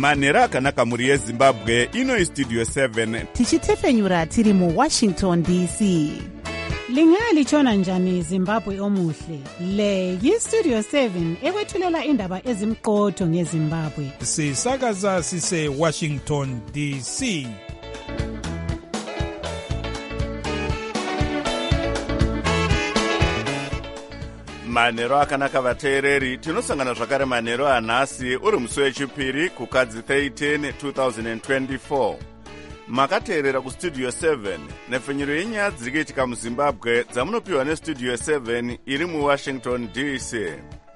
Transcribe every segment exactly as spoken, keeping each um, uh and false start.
manhero akanaka mhuri yezimbabwe. Ino istudio seven tichitefenyura tiri muwashington D C. Lingalitshona njani Zimbabwe omuhle? Le yistudio seven ekwethulela indaba ezimqotho ngeZimbabwe. Sisakaza sise Washington D C. manhero akanaka vateereri, tinosangana zvakare manhero anhasi uri musi wechipiri kukadzi thirteen twenty twenty-four. Makateerera kustudio seven nepfenyuro yenyaya dziri kuitika muzimbabwe dzamunopiwa nestudio seven iri muwashington D C.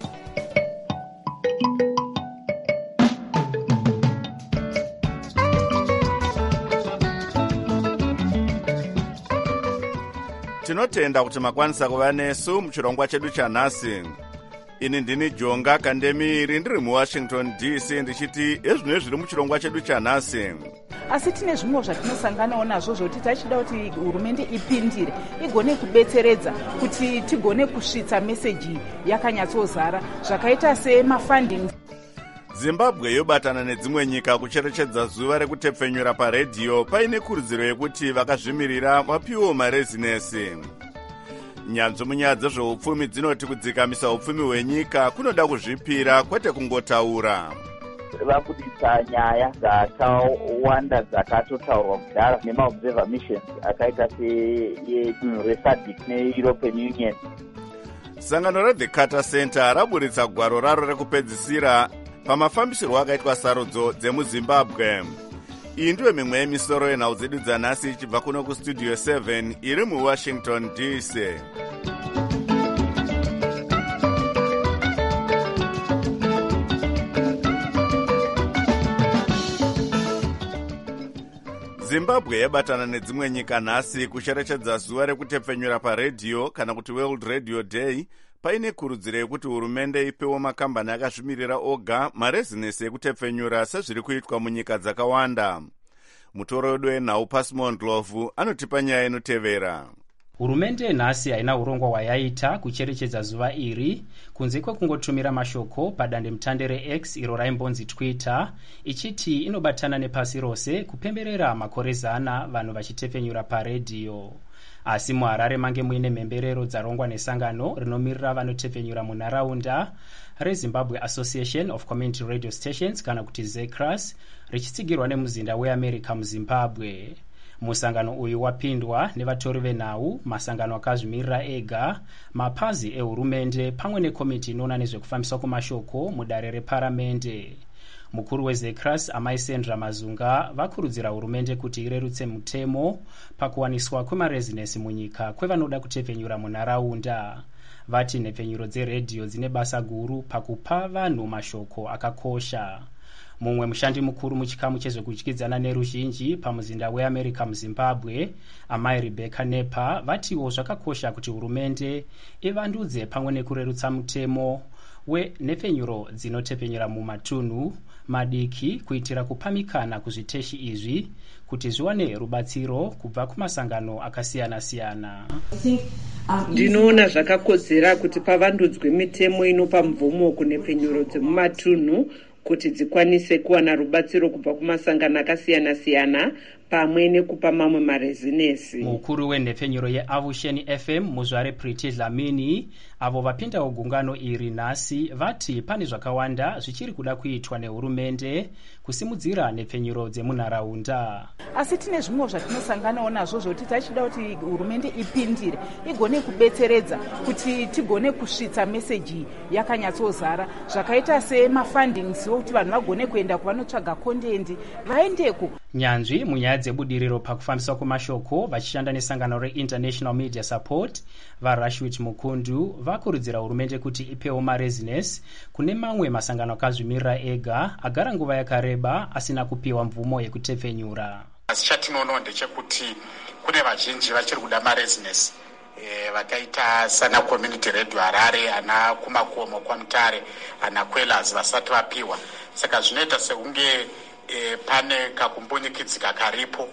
Tinotenda kuti makwanisa kuva nesu muchirongwa chedu chanhasi. Ini ndini Jonga Kandemiri ndiri muwashington D C ndichiti ezvino zviri muchirongwa chedu chanhasi. Asi tine zvimwe zvatinosanganawo nazvo zvoti tachida kuti hurumende ipindire igone kubetseredza kuti tigone kusvitsa meseji yakanyatsozara zvakaita semafunding. Zimbabwe yobatana nedzimwe nyika kucherechedza zuva rekutepfenyura paredhiyo paine kurudziro yekuti vakazvimirira vapiwo marezinesi. Nyanzvi munyaya dzezveupfumi dzinoti kudzikamisa upfumi hwenyika kunoda kuzvipira kwete kungotaura. Vabudisa nyaya dzakawanda dzakatotaurwa kudhara nemaobserver missions akaita sedunhu resadc neeuropean union. Sangano reThe Carter Center raburitsa gwaro raro rekupedzisira pamafambisirwo akaitwa sarudzo dzemuzimbabwe. Iyi ndiyo mimwe yemisoro yenhau dzedu dzanhasi ichibva kuno kustudio seven iri muwashington D C. Zimbabwe yabatana nedzimwe nyika nhasi kucherechedza zuva rekutepfenyura paredhiyo kana kuti World Radio Day, paine kurudziro yekuti hurumende ipewo makambani akazvimirira oga marezinesi ekutepfenyura sezviri kuitwa munyika dzakawanda. Mutoro wedu wenhau Pasimo Ndlovu anotipa nyaya inotevera. Hurumende nhasi haina urongwa hwayaita kucherechedza zuva iri kunze kwekungotumira mashoko padandemutande reX iro raimbonzi Twitter ichiti inobatana nepasi rose kupemberera makore zana vanhu vachitepfenyura paredhiyo. Asi muHarare mange muine mhemberero dzarongwa nesangano rinomirira vanotepfenyura munharaunda reZimbabwe Association of Community Radio Stations kana kuti ZECRAS richitsigirwa nemuzinda weAmerica muZimbabwe. Musangano uyu wapindwa nevatori venhau, masangano akazvimirira ega, mapazi ehurumende pamwe nekomiti inoona nezvekufambiswa kwamashoko mudare reparamende. Mukuru weZECRAS Amai Sandra Mazunga vakurudzira hurumende kuti irerutse mutemo pakuwaniswa kwemarezinesi munyika kwevanoda kutepfenyura munharaunda. Vati nhepfenyuro dzeredhiyo dzine basa guru pakupa vanhu mashoko akakosha. Mumwe mushandi mukuru muchikamu chezvekudyidzana neruzhinji pamuzinda weAmerica muZimbabwe, Amai Rebecca Nepa, vatiwo zvakakosha kuti hurumende ivandudze pamwe nekurerutsa mutemo wenhepfenyuro dzinotepfenyura mumatunhu madiki kuitira kupamikana kuzviteshi izvi kuti zviwane rubatsiro kubva kumasangano akasiyana-siyana. Ndinoona zvakakodzera kuti pavandudzwe mitemo inopa mvumo kunhepfenyuro dzemumatunhu kuti dzikwanise kuwana rubatsiro kubva kumasangano akasiyana-siyana pamwe nekupa mamwe marezinesi. Mukuru wenhepfenyuro yeAvusheni F M muzvare Priti Dlamini avo vapindawo gungano iri nhasi vati pane zvakawanda zvichiri kuda kuitwa nehurumende kusimudzira nhepfenyuro dzemunharaunda. Asi tine zvimwe zvatinosanganawo nazvo zvoti tachida kuti hurumende ipindire igone kubetseredza kuti tigone kusvitsa meseji yakanyatsozara zvakaita semafundings kuti vanhu vagone kuenda kuvanotsvaga kondendi vaendeko. Nyanzvi munyaya dzebudiriro pakufambiswa kwamashoko vachishanda nesangano reInternational Media Support vaRashwit Mukundu vakurudzira hurumende kuti ipewo marezinesi kune mamwe masangano akazvimirira ega agara nguva yakareba asina kupiwa mvumo yekutepfenyura. Asi chatinoona ndechekuti kune vazhinji vachiri kuda marezinesi e, vakaita sana Community Radio Harare, ana kumakomo kwaMutare, ana Kwelazi vasati vapiwa. Saka zvinoita sekunge E, pane kakumbunyikidzika karipo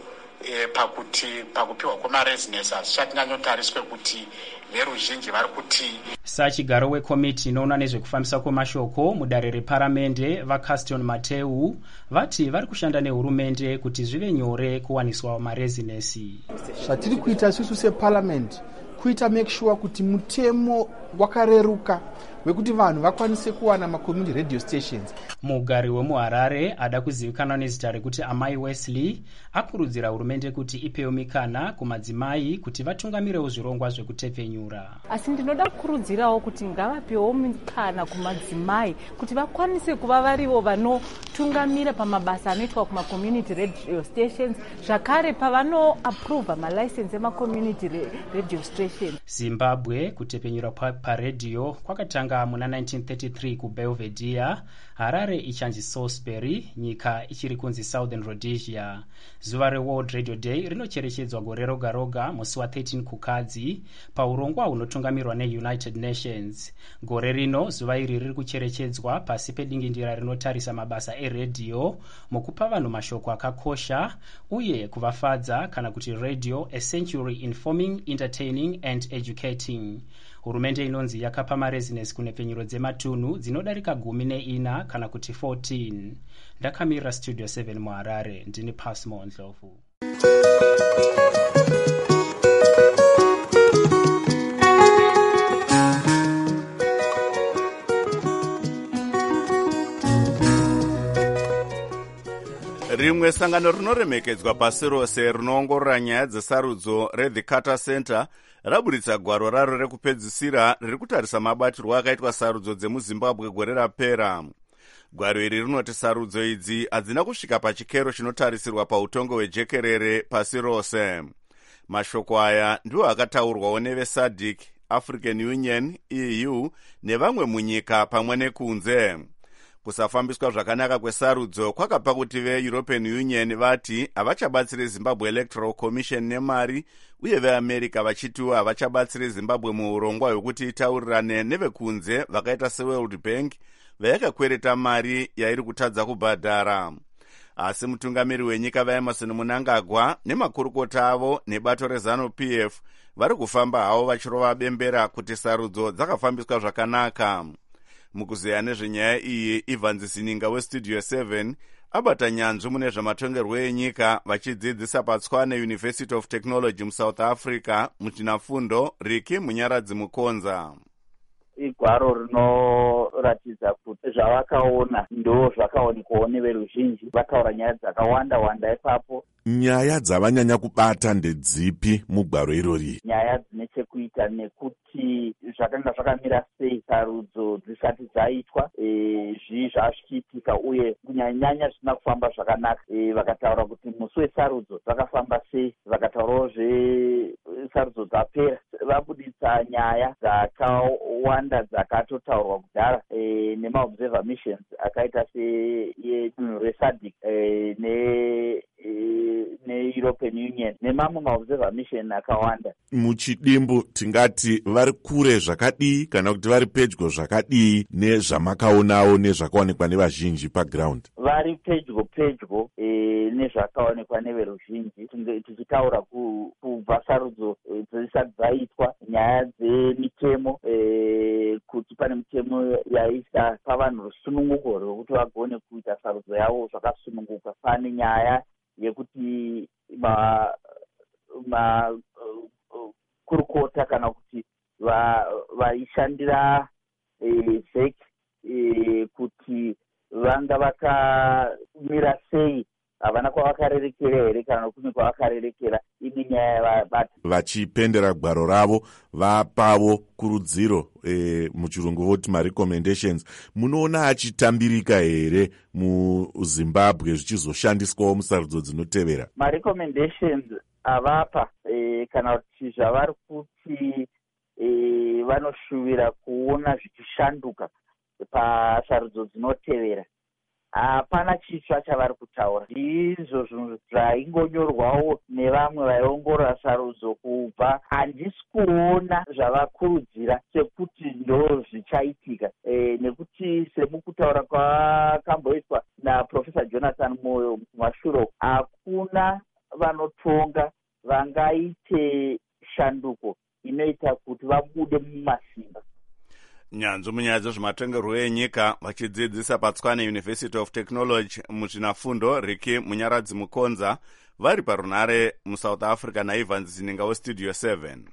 e, pakuti pakupiwa kwemaresidence hazvichati nyanyotariswe kuti veruzhinji vari kuti. Sachigaro wekomiti inoona nezvekufambisa kwemashoko mudare reparamende vaCaston Mateu vati vari kushanda nehurumende kuti zvive nyore kuwaniswa marezinesi. Zvatiri kuita isusu separliament kuita make sure kuti mutemo wakareruka wekuti vanhu vakwanise kuwana macommunity radio stations. Mugari wemuHarare ada kuzivikanwa nezita rekuti Amai Wesley akurudzira hurumende kuti ipewo mikana kumadzimai kuti vatungamirewo zvirongwa zvekutepfenyura. Asi ndinoda kukurudzirawo kuti ngavapewo mikana kumadzimai kuti vakwanise kuva varivo vanotungamira pamabasa anoitwa kumacommunity radio stations, zvakare pavano approve malicense emacommunity radio stations. Zimbabwe kutepfenyura paredhiyo kwakatanga muna nineteen thirty-three kuBelvedere, Harare ichanzi Salisbury, nyika ichiri kunzi Southern Rhodesia. Zuva reWorld Radio Day rinocherechedzwa gore roga roga musi wa thirteen kukadzi paurongwa hunotungamirwa neUnited Nations. Gore rino zuva iri riri kucherechedzwa pasi pedingindira rinotarisa mabasa eredhiyo mukupa vanhu mashoko akakosha uye kuvafadza kana kuti radio a century informing, entertaining and educating. Hurumende inonzi yakapa marezinesi kunepfenyuro dzematunhu dzinodarika gumi neina kana kuti fourteen. Ndakamira Studio seven muHarare, ndini Pasmo Ndlovu. Rimwe sangano rinoremekedzwa pasi rose rinoongorora nyaya dzesarudzo reThe Carter Center raburitsa gwaro raro rekupedzisira riri kutarisa mabatirwo akaitwa sarudzo dzemuZimbabwe gore rapera. Gwaro iri rinoti sarudzo idzi hadzina kusvika pachikero chinotarisirwa pautongo hwejekerere pasi rose. Mashoko aya ndiwo akataurwawo neveSADC, African Union, E U nevamwe munyika pamwe nekunze. Kusafambiswa zvakanaka kwesarudzo kwakapa kuti veEuropean Union vati havachabatsiri Zimbabwe Electoral Commission nemari, uye veAmerica vachitiwo havachabatsiri Zimbabwe muurongwa hwekuti itaurirane nevekunze vakaita seWorld Bank vayakakwereta mari yairi kutadza kubhadhara. Asi mutungamiri wenyika vaEmerson Mnangagwa nemakurukota avo nebato reZANU-P F vari kufamba havo vachirova bembera kuti sarudzo dzakafambiswa zvakanaka. Mukuzeya nezvenyaya iyi, Ivan Zininga weStudio seven abata nyanzvi mune zvamatongerwo enyika vachidzidzisa paTshwane University of Technology muSouth Africa muchinafundo Riki Munyaradzi Mukonza. Igwaro rinoratidza kuti zvavakaona ndo zvakaonekwawo neveruzhinji, vataura nyaya dzakawanda wanda ipapo. Nyaya dzavanyanya kubata ndedzipi mugwaro irori? Nyaya dzine chekuita nekuti zvakanga zvakamira sei sarudzo dzisati dzaitwa, e, zvii zvazvichiitika uye kunyanyanya zvisina kufamba zvakanaka. E, vakataura kuti musi wesarudzo zvakafamba sei, vakataurawo zvesarudzo dzapera. Vabuditsa nyaya dzakawanda dzakatotaurwa kudhara e, nemaobserver missions akaita sedunhu reSADC e, ne e, neEuropean Union nemamwe maobserver mission akawanda. Muchidimbu tingati vari kure zvakadii kana kuti vari pedyo zvakadii nezvamakaonawo nezvakaonekwa nevazhinji paground? Vari pedyo pedyo e, nezvakaonekwa neveruzhinji. Tichitaura kubva sarudzo dzisati dzaitwa, nyaya dzemitemo e, kuti pane mitemo yaisa pavanhu rusununguko rwekuti vagone kuita sarudzo yavo zvakasununguka. Pane nyaya yekuti ma, ma uh, kurukota kana kuti vaishandira va e, Z E C e, kuti vanga vakamira sei, havana kwavakarerekera here kana kune kwavakarerekera, ine nyaya yavabata. Vachipendera gwaro ravo vapawo kurudziro e, muchirungu voti marecommendations. Munoona achitambirika here muZimbabwe zvichizoshandiswawo musarudzo dzinotevera? Marecommendations avapa e, kana kuti zvavari kuti e, vanoshuvira kuona zvichishanduka pasarudzo dzinotevera. Hapana chitsva chavari kutaura. Ndizvo zvinhu zvaingonyorwawo nevamwe vaiongorora sarudzo kubva. Handisi kuona zvavakurudzira sekuti ndo zvichaitika, e, nekuti semukutaura kwakamboitwa naProfesa Jonathan Moyo kumashure, hakuna vanotonga vangaite shanduko inoita kuti vabude mumasimba. Nyanzvi munyaya dzezvematongerwo enyika vachidzidzisa paTswane University of Technology muzvinafundo Riki Munyaradzi Mukonza vari parunare muSouth Africa naIvans Zininga weStudio seven.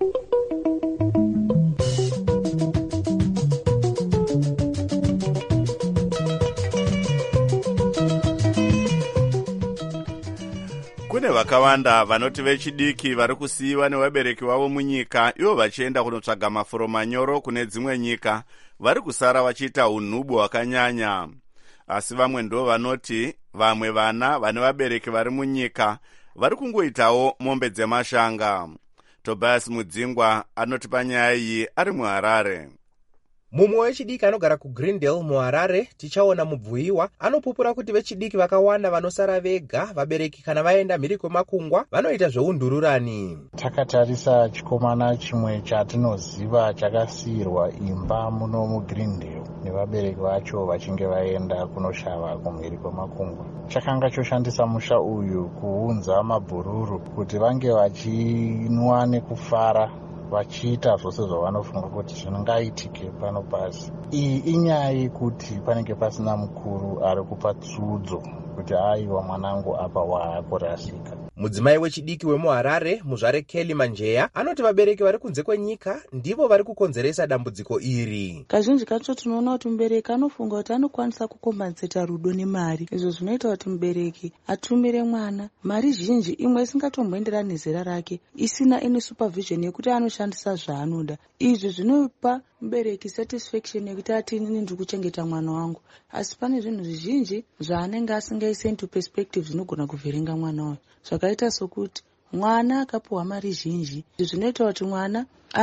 Kune vakawanda vanoti vechidiki vari kusiyiwa nevabereki vavo munyika ivo vachienda kunotsvaga mafuro manyoro kune dzimwe nyika, vari kusara vachiita unhubu hwakanyanya. Asi vamwe ndo vanoti vamwe vana vane vabereki vari munyika vari kungoitawo mombe dzemashanga. Tobias Mudzingwa anoti panyaya iyi ari muHarare. Mumwe wechidiki anogara kuGreendale muHarare tichaona mubvuyiwa anopupura kuti vechidiki vakawanda vanosara vega vabereki kana vaenda mhiri kwemakungwa vanoita zveundururani. Takatarisa chikomana chimwe chatinoziva chakasiyirwa imba muno muGreendale nevabereki vacho vachinge vaenda kunoshava kumhiri kwemakungwa. Chakanga choshandisa musha uyu kuunza mabhururu kuti vange vachinwa nekufara vachiita zvose zvavanofunga kuti zvingaitike pano pasi. Iyi inyaya yekuti panenge pasina mukuru ari kupa tsudzo kuti aiwa mwanangu apa waakurasika. Mudzimai wechidiki wemuHarare muzvare Kelly Manjeya anoti vabereki vari kunze kwenyika ndivo vari kukonzeresa dambudziko iri. Kazhinji kacho tinoona kuti mubereki anofunga kuti anokwanisa kukombanzeta rudo nemari. Izvo zvinoita kuti mubereki atumire mwana mari zhinji imwe isingatomboenderani nezera rake, isina any supervision yekuti anoshandisa zvaanoda. Izvi zvinopa mubereki satisfaction yekuti ati inini ndiri kuchengeta mwana wangu, asi pane zvinhu zvizhinji zvaanenge asingaisi into perspective zvinogona kuvhiringa mwana wayo. Zvakaita sokuti mwana akapuwa mari zhinji zvinoita kuti mwana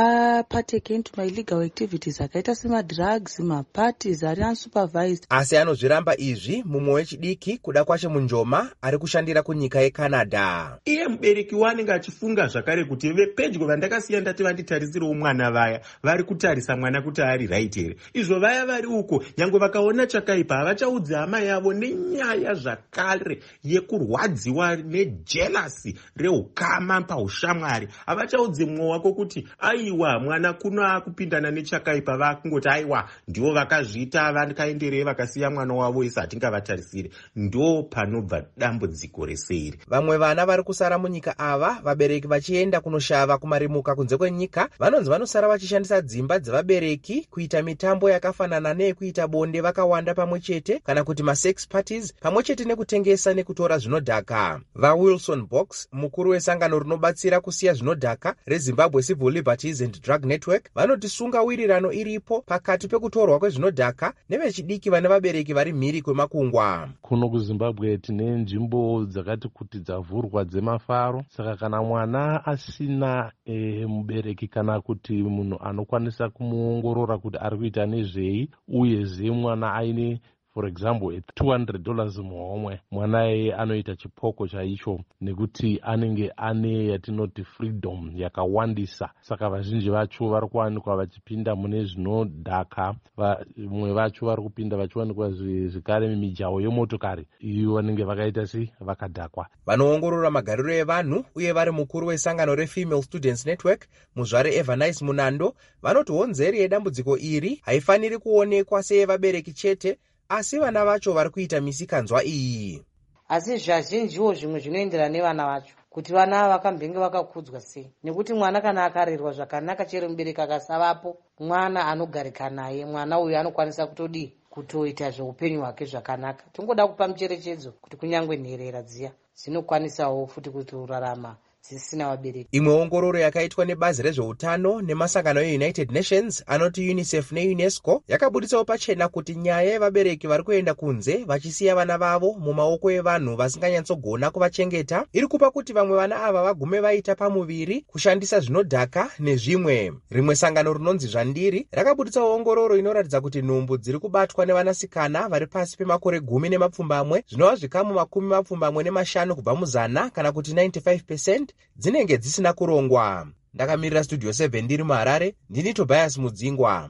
apateke into my legal activities akaita semadrugs, maparties ari unsupervised. Asi anozviramba izvi mumwe wechidiki kuda kwacho Munjoma ari kushandira kunyika yeCanada. Iye mubereki wanenge achifunga zvakare kuti vepedyo vandakasiya ndati vanditarisirawo mwana vaya vari kutarisa mwana kuti ari right here. Izvo vaya vari uko nyange vakaona chakaipa havachaudzi hama yavo nenyaya zvakare yekurwadziwa nejealousy reukama paushamwari. Havachaudzi mumwe wako kuti aiwa mwana kuno akupindana nechakaipa vakungoti aiwa ndivo vakazviita vakaenderei vakasiya mwana wavo isi hatingavatarisire. Ndo panobva dambudziko reseri. Vamwe vana vari kusara munyika ava vabereki vachienda kunoshava kumarimuka kunze kwenyika vanonzi vanosara vachishandisa dzimba dzevabereki kuita mitambo yakafanana neyekuita bonde vakawanda pamwe chete kana kuti masex parties pamwe chete nekutengesa nekutora zvinodhaka. VaWilson Box mukuru wesangano rinobatsira kusiya zvinodhaka reZimbabwe Civil Liberties and Drug Network vanoti sunga wirirano iripo pakati pekutorwa kwezvinodhaka nevechidiki vane vabereki vari mhiri kwemakungwa. Kuno kuZimbabwe tine nzvimbo dzakati kuti dzavhurwa dzemafaro, saka kana mwana asina e, mubereki kana kuti munhu anokwanisa kumuongorora kuti ari kuita nezvei uyezve mwana aine for example two hundred dollars muhomwe, mwana iye anoita chipoko chaicho nekuti anenge ane yatinoti freedom yakawandisa. Saka vazhinji vacho vari kuwanikwa vachipinda mune zvinodhaka, vamwe vacho vari kupinda vachiwanikwa zvekare mimijaho yemotokari iyo vanenge vakaita si vakadhakwa. Vanoongorora magariro evanhu uye vari mukuru wesangano reFemale Students Network muzvare Evanice Munando vanoti honzeri yedambudziko iri haifaniri kuonekwa seyevabereki chete, asi vana vacho vari kuita misikanzwa iyi. Asi zvazhinjiwo zvimwe zvinoenderana nevana vacho kuti vana ava vakambenge vakakudzwa sei, nekuti mwana kana akarerwa zvakanaka chero mubereki akasavapo mwana anogarika naye, mwana uyu anokwanisa kutodii kutoita zveupenyu hwake zvakanaka. Tingoda kupa mucherechedzo kuti kunyangwe nherera dziya dzinokwanisawo futi kutorarama dzisina vabereki. Imwe ongororo yakaitwa nebazi rezveutano nemasangano eUnited Nations anoti UNICEF neUNESCO yakabuditsawo pachena kuti nyaya yevabereki vari kuenda kunze vachisiya vana vavo mumaoko evanhu vasinganyatsogona kuvachengeta iri kupa kuti vamwe vana ava vagume vaita pamuviri kushandisa zvinodhaka nezvimwe. Rimwe sangano rinonzi Zvandiri rakabuditsawo ongororo inoratidza kuti nhumbu dziri kubatwa nevanasikana vari pasi pemakore gumi nemapfumbamwe zvinova zvikamu makumi mapfumbamwe nemashanu kubva muzana kana kuti ninety-five percent dzinenge dzisina kurongwa. Ndakamirira Studio seven ndiri muHarare, ndini Tobias Mudzingwa.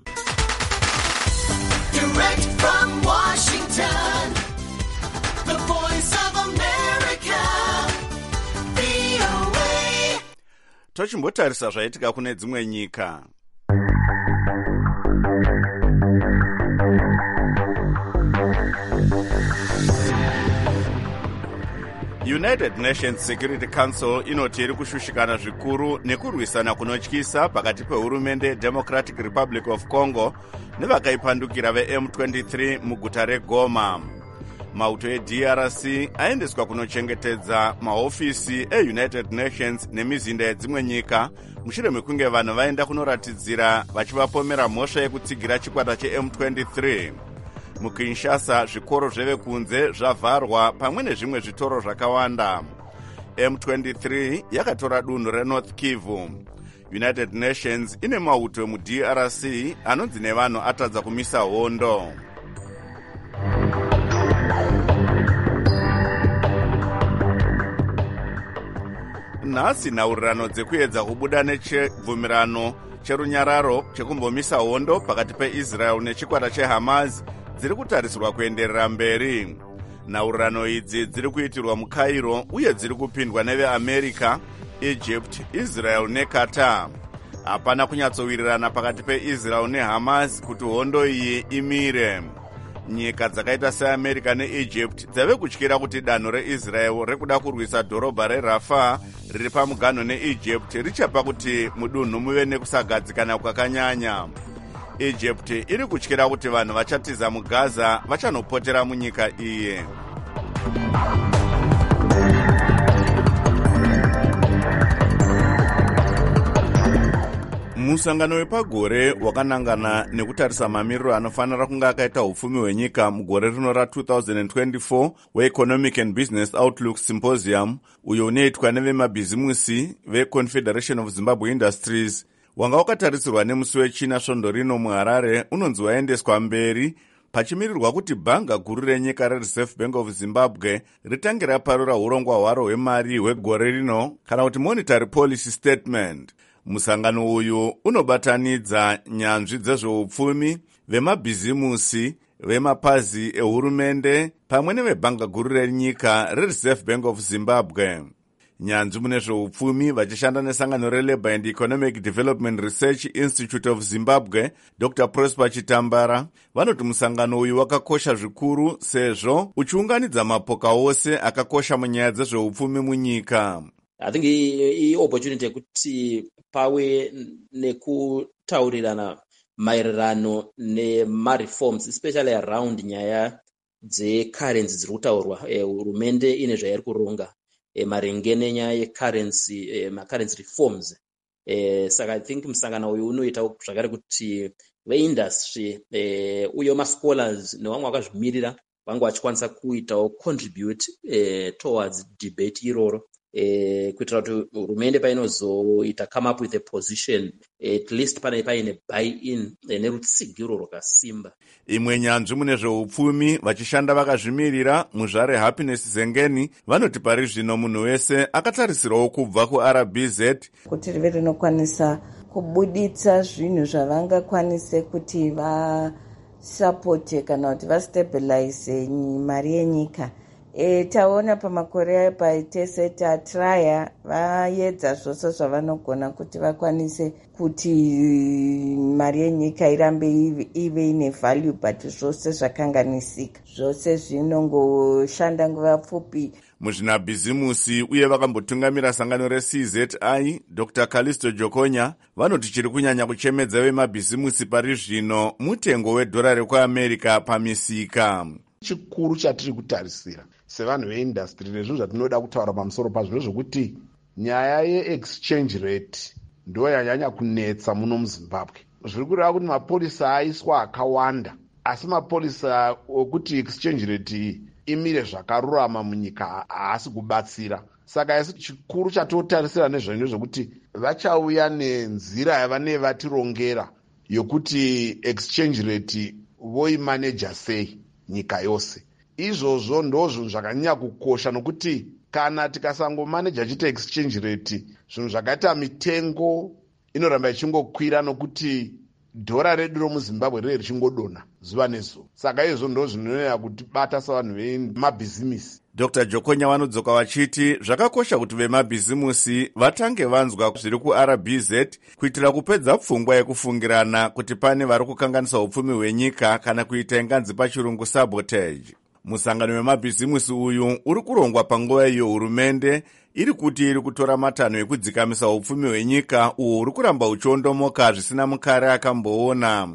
Direct from Washington, the voice of America, tochimbotarisa zvaitika kune dzimwe nyika. United Nations Security Council inoti iri kushushikana zvikuru nekurwisana kunotyisa pakati pehurumende Democratic Republic of Congo nevakaipandukira ve-M twenty-three muguta reGoma. Mauto eD R C aendeswa kunochengetedza mahofisi eUnited Nations nemizinda yedzimwe nyika mushure mekunge vanhu vaenda kunoratidzira vachivapomera mhosva yekutsigira chikwata che-M twenty-three. Mukinshasa zvikoro zvevekunze zvavharwa pamwe nezvimwe zvitoro zvakawanda. M twenty-three yakatora dunhu reNorth Kivu. United Nations ine mauto emuD R C anonzi nevanhu atadza kumisa hondo. Nhasi nhaurirano dzekuedza kubuda nechibvumirano cherunyararo chekumbomisa hondo pakati peIsrael nechikwata cheHamas dziri kutarisirwa kuenderera mberi. Nhaurirano idzi dziri kuitirwa muCairo uye dziri kupindwa neveAmerica, Egypt, Israel neQatar. Hapana kunyatsowirirana pakati peIsrael neHamas kuti hondo iyi imire. Nyika dzakaita seAmerica neEgypt dzave kutyira kuti danho reIsrael rekuda kurwisa dhorobha reRafah riri pamuganho neEgypt richapa kuti mudunhu muve nekusagadzikana kwakanyanya. Egypt iri kutyira kuti vanhu vachatiza muGaza vachanopotera munyika iyi. Musangano wepagore wakanangana nekutarisa mamiriro anofanira kunge akaita upfumi hwenyika mugore rino ra-twenty twenty-four weEconomic and Business Outlook Symposium uyo unoitwa nevemabhizimusi veConfederation of Zimbabwe Industries wanga wakatarisirwa nemusi wechina svondo rino muHarare unonzi waendeswa mberi pachimirirwa kuti bhanga guru renyika reReserve Bank of Zimbabwe ritange raparura urongwa hwaro hwemari hwegore rino kana kuti monetary policy statement. Musangano uyu unobatanidza nyanzvi dzezveupfumi, vemabhizimusi, vemapazi ehurumende pamwe nevebhanga guru renyika reReserve Bank of Zimbabwe. Nyanzvi mune zveupfumi vachishanda nesangano reLabour and Economic Development Research Institute of Zimbabwe, Doctor Prosper Chitambara, vanoti musangano uyu wakakosha zvikuru sezvo uchiunganidza mapoka ose akakosha munyaya dzezveupfumi munyika. I think i opportunity yekuti pawe nekutaurirana maererano nemareforms especially around nyaya dzecurrency dziri kutaurwa. Hurumende ine zvairi kuronga maringe nenyaya yecurrency, macurrency reforms. Saka I think musangano uyu unoita zvakare kuti veindustry uye mascholars nevamwe vakazvimirira vange vachikwanisa kuitawo contribute towards debate iroro. Eh, kuitira kuti hurumende painozoita come up with a position at least pane paine buy-in nerutsigiro rwakasimba. Imwe nyanzvi mune zveupfumi vachishanda vakazvimirira muzvare Happiness Zengeni vanoti pari zvino munhu wese akatarisirawo kubva kuR B Z kuti rive rinokwanisa kubuditsa zvinhu zvavangakwanise kuti vasapote kana kuti vastabilize mari yenyika. E, taona pamakore paitese tatraya vaedza zvose zvavanogona kuti vakwanise kuti mari yenyika irambe ive ine value, but zvose zvakanganisika, zvose zvinongoshanda nguva pfupi. Muzvinabhizimusi uye vakambotungamira sangano reC Z I, Doctor Callisto Jokonya, vanoti chiri kunyanya kuchemedza vemabhizimusi pari zvino mutengo wedhora rekuAmerica pamisika. Chikuru chatiri kutarisira sevanhu veindustry nezvinhu zvatinoda kutaura pamusoro pazvo zvokuti nyaya yeexchange rate ndo yanyanya kunetsa muno muZimbabwe. Zviri kureva kuti mapolisa aiswa akawanda, asi mapolisa okuti exchange rate imire zvakarurama munyika haasi kubatsira. Saka isi chikuru chatotarisira nezvaino zvokuti vachauya nenzira yavanenge vatirongera yokuti exchange rate voimaneja sei nyika yose. Izvozvo ndozvo zvakanyanya kukosha nokuti kana tikasangomaneja chite exchange rate zvinhu zvakaita mitengo inoramba ichingokwira nokuti dhora redu romuZimbabwe riri richingodona zuva nezuva. Saka izvo ndozvo zvinoita kuti bata savanhu vemabhizimisi. dr jokonya vanodzoka vachiti zvakakosha kuti vemabhizimusi vatange vanzwa zviri kuR B Z kuitira kupedza pfungwa yekufungirana kuti pane vari kukanganisa upfumi hwenyika kana kuita inganzi pachirungu sabotage. Musangano wemabhizimusi uyu uri kurongwa panguva iyo hurumende iri kuti iri kutora matanho ekudzikamisa upfumi hwenyika uwo uri kuramba uchiondomoka zvisina mukare akamboona.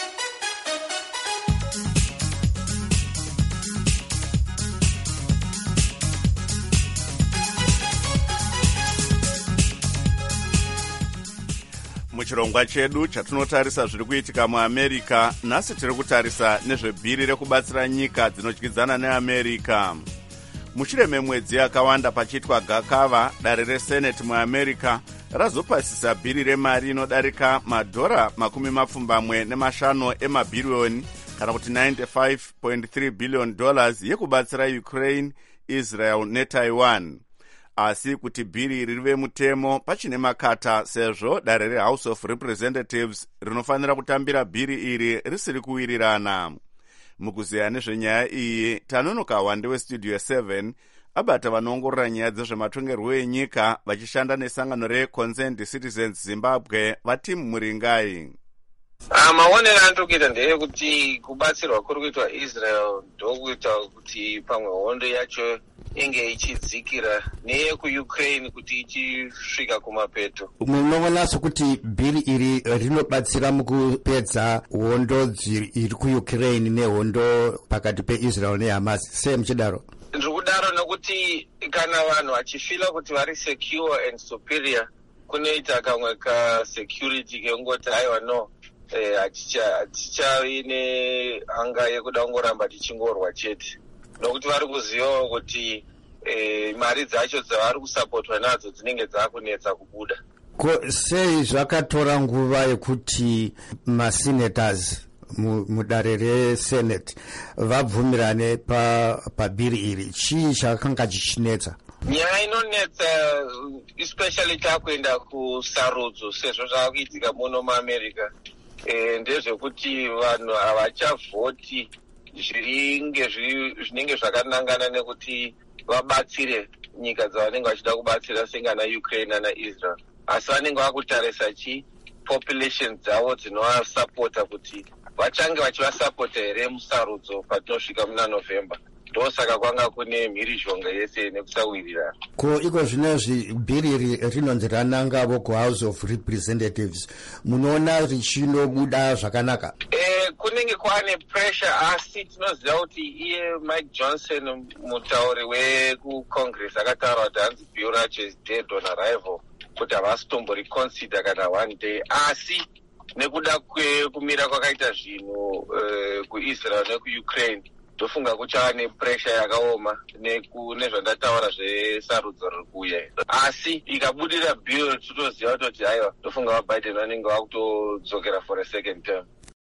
Muchirongwa chedu chatinotarisa zviri kuitika muAmerica, nhasi tiri kutarisa nezvebhiri rekubatsira nyika dzinotyidzana neAmerica. Mushure memwedzi yakawanda pachiitwa gakava, dare reseneti muAmerica razopasisa bhiri remari inodarika madhora makumi mapfumbamwe nemashanu emabhiriyoni kana kuti ninety-five point three billion dollars yekubatsira Ukraine, Israel neTaiwan. Asi kuti bhiri iri rive mutemo pachine makata sezvo dare reHouse of Representatives rinofanira kutambira bhiri iri risiri kuwirirana. Mukuziya nezvenyaya iyi tanonoka wande westudio seven abata vanoongorora nyaya dzezvematongerwo enyika vachishanda nesangano reConcerned Citizens Zimbabwe vatimu Muringai. Maonero anotokuita ndeyekuti kubatsirwa kuri kuitwa Israel ndokuita kuti pamwe hondo yacho inge ichidzikira neyekuUkraine kuti ichisvika kumapeto. Munoona sokuti bhiri iri rinobatsira mukupedza hondo iri kuUkraine nehondo pakati peIsrael neHamas. Sei muchidaro? Ndiri kudaro nekuti kana vanhu vachifila kuti vari secure and superior kunoita kamwe ka security kengoti aiwa no hatichavi nehanga yekuda kungoramba tichingorwa chete, nokuti vari kuzivawo kuti eh, mari dzacho dzavari kusapotwa nadzo dzinenge dzakunetsa kubuda. Ko sei zvakatora nguva yekuti masenators mudare resenate vabvumirane pabhiri iri? Chii chakanga chichinetsa? Nyaya inonetsa especially takuenda kusarudzo sezvo zvaakuitika muno muAmerica e, ndezvekuti vanhu havachavhoti zvinenge zvinenge zvakanangana nekuti vabatsire nyika dzavanenge vachida kubatsira sengana Ukraine naIsrael, asi vanenge vakutarisa chi population dzavo dzinovasapota kuti vachange vachivasapota here musarudzo patinosvika muna November. Ndosaka kwanga kune mhirizhonga yese nekusawirirana. Ko iko zvinezvi bhiri rinonzi ranangavo kuHouse of Representatives, munoona richinobuda zvakanaka? Eh, kunenge kwane pressure, asi tinoziva kuti iye Mike Johnson mutauri wekuCongress akataura kuti hanzi bill racho is dead on arrival, kuti havasi tomboreconsider kana one day, asi nekuda kumira kwakaita zvinhu uh, kuIsrael nekuUkraine tofunga kuchava nepressure yakaoma nezvandataura zvesarudzo riri kuuya, asi ikabudira bill totoziva kuti aiwa tofunga vaBiden vanenge vakutodzokera for a second term.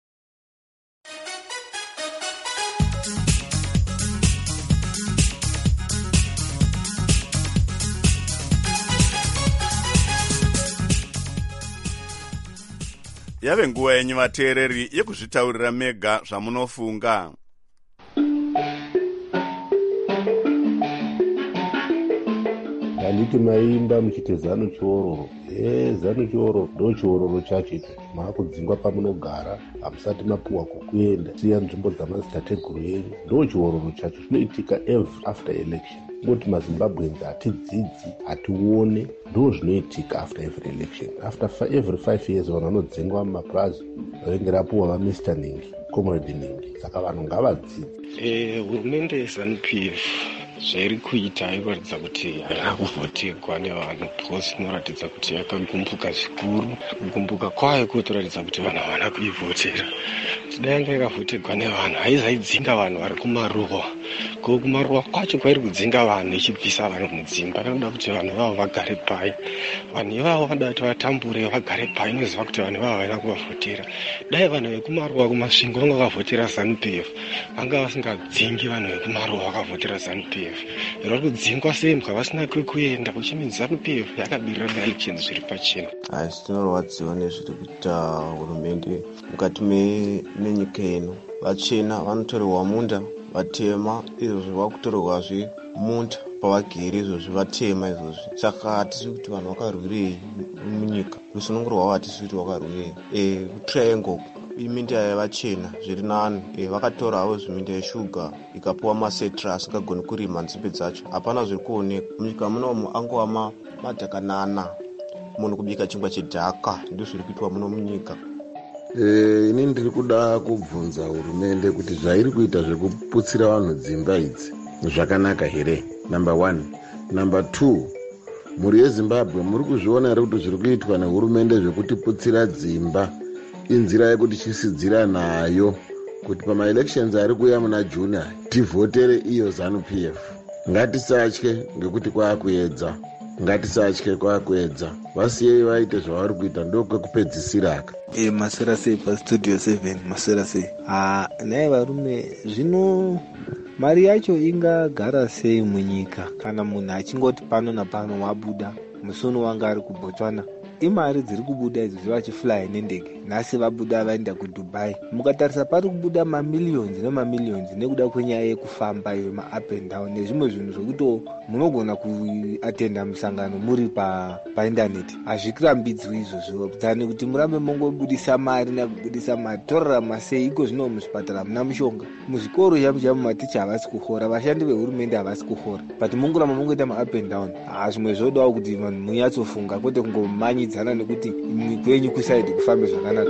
Yave nguva yenyu vateereri yekuzvitaurira mega zvamunofunga. Handiti maimba muchite zano chiororo. Eh, zano chiororo ndo chiororo chacho icho. Maakudzingwa pamunogara, hamusati mapuwa kukuenda, siya nzvimbo dzamadzitateguru enyu. Ndo chiororo chacho zvinoitika every after election. Ngoti maZimbabweans hatidzidzi, hatione, ndo zvinoitika after every election. After every five years vanhu vanodzingwa mumaplaza ringe rapuwa vaMister Ningi, Comrade Ningi. Saka vanhu ngavadzidzi. Eh, hurumende yeZANU-P F zvairi kuita inoratidza kuti haina kuvhoterwa nevanhu, because inoratidza kuti yakagumbuka zvikuru. Kugumbuka kwayo kutoratidza kuti vanhu havana kuivhotera. Dai yanga yakavhoterwa nevanhu haizaidzinga vanhu vari kumaruwa. Ko kumaruwa kwacho kwairi kudzinga vanhu ichibvisa vanhu mudzimba. Inoda kuti vanhu vavo vagare pai. Vanhu ivavo vanoda kuti vatambure vagare pai, inoziva kuti vanhu vavo havana kuvavhotera. Dai vanhu vekumaruwa kumasvingo vanga vakavhotera ZANU-P F, vanga vasingadzingi vanhu vekumaruwa vakavhotera ZANU-P F. Vari kudzingwa sembwa vasina kwekuenda, kuchimidza ZANU-P F yakabirira elections zviri pachena. Asi tinorwadziwa nezviri kuita hurumende mukati menyika ino. Vachena vanotorerwa munda vatema izvozvi vakutorwazve munda pavagere izvozvi vatema izvozvi. Saka hatisi kuti vanhu vakarwirei munyika, rusununguro rwavo hatisi kuti vakarwirei. E, triangle iminda yavachena zviri nani. E, vakatorawo zviminda yeshuga ikapuwa masetra asingagoni kurima nzimbe dzacho. Hapana zviri kuoneka munyika munomu, angova madhakanana, munhu kubika chingwa chedhaka, ndizvo zviri kuitwa muno munyika. E, ini ndiri kuda kubvunza hurumende kuti zvairi kuita zvekuputsira vanhu dzimba idzi zvakanaka here, number one. Number two, mhuri yezimbabwe muri kuzviona here kuti zviri kuitwa nehurumende zvekutiputsira dzimba inzira yekuti chisidzira nayo kuti pamaelections ari kuuya muna juni tivhotere iyo zanu P F. Ngatisatye ngekuti kwaakuedza, ngatisatye kwaakuedza, vasiyei vaite zvavari kuita, ndokwekupedzisira aka. E, masera sei pastudio seven, masera sei. Ah, naye varume, zvino mari yacho ingagara sei munyika kana munhu achingoti pano napano wabuda musono wanga ari kuBotswana? Imari dziri kubuda idzi vachifly nendege, nhasi vabuda vaenda kuDubai. Mukatarisa pari kubuda mamillions nemamillions nekuda kwenyaya yekufamba iyo ma-up and down nezvimwe zvinhu zvokuti munogona kuatenda musangano muri pa paindaneti. Hazvikirambidzwi izvozvo dzani kuti murambe mongobudisa mari nakubudisa mari. Torarama sei iko zvino muzvipatara muna mushonga, muzvikoro chamu chamu maticha havasi kuhora, vashandi vehurumende havasi kuhora, but mongoramba mongoita ma-up and down. Zvimwe zvodawo kuti vanhu munyatsofunga kwete kungomanyidzana nekuti kwenyu kusaidi kufambe zvakanaka.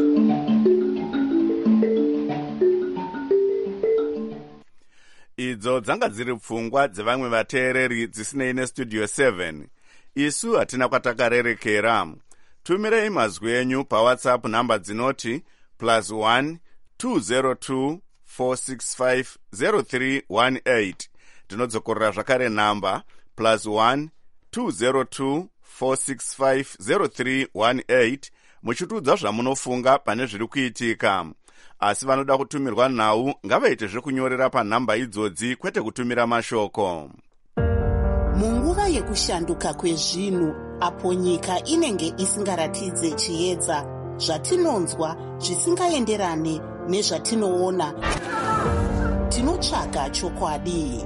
Idzo dzanga dziri pfungwa dzevamwe vateereri dzisinei nestudio seven. Isu hatina kwatakarerekera. Tumirei mazwi enyu pawhatsapp namba dzinoti plus one two zero two four six five zero three one eight. Tinodzokorera zvakare namba plus one two zero two four six five zero three one eight muchitudza zvamunofunga pane zviri kuitika. Asi vanoda kutumirwa nhau ngavaite zvekunyorera panhamba idzodzi kwete kutumira mashoko. Munguva yekushanduka kwezvinhu apo nyika inenge isingaratidze chiedza, zvatinonzwa zvisingaenderane nezvatinoona, tinotsvaga chokwadi.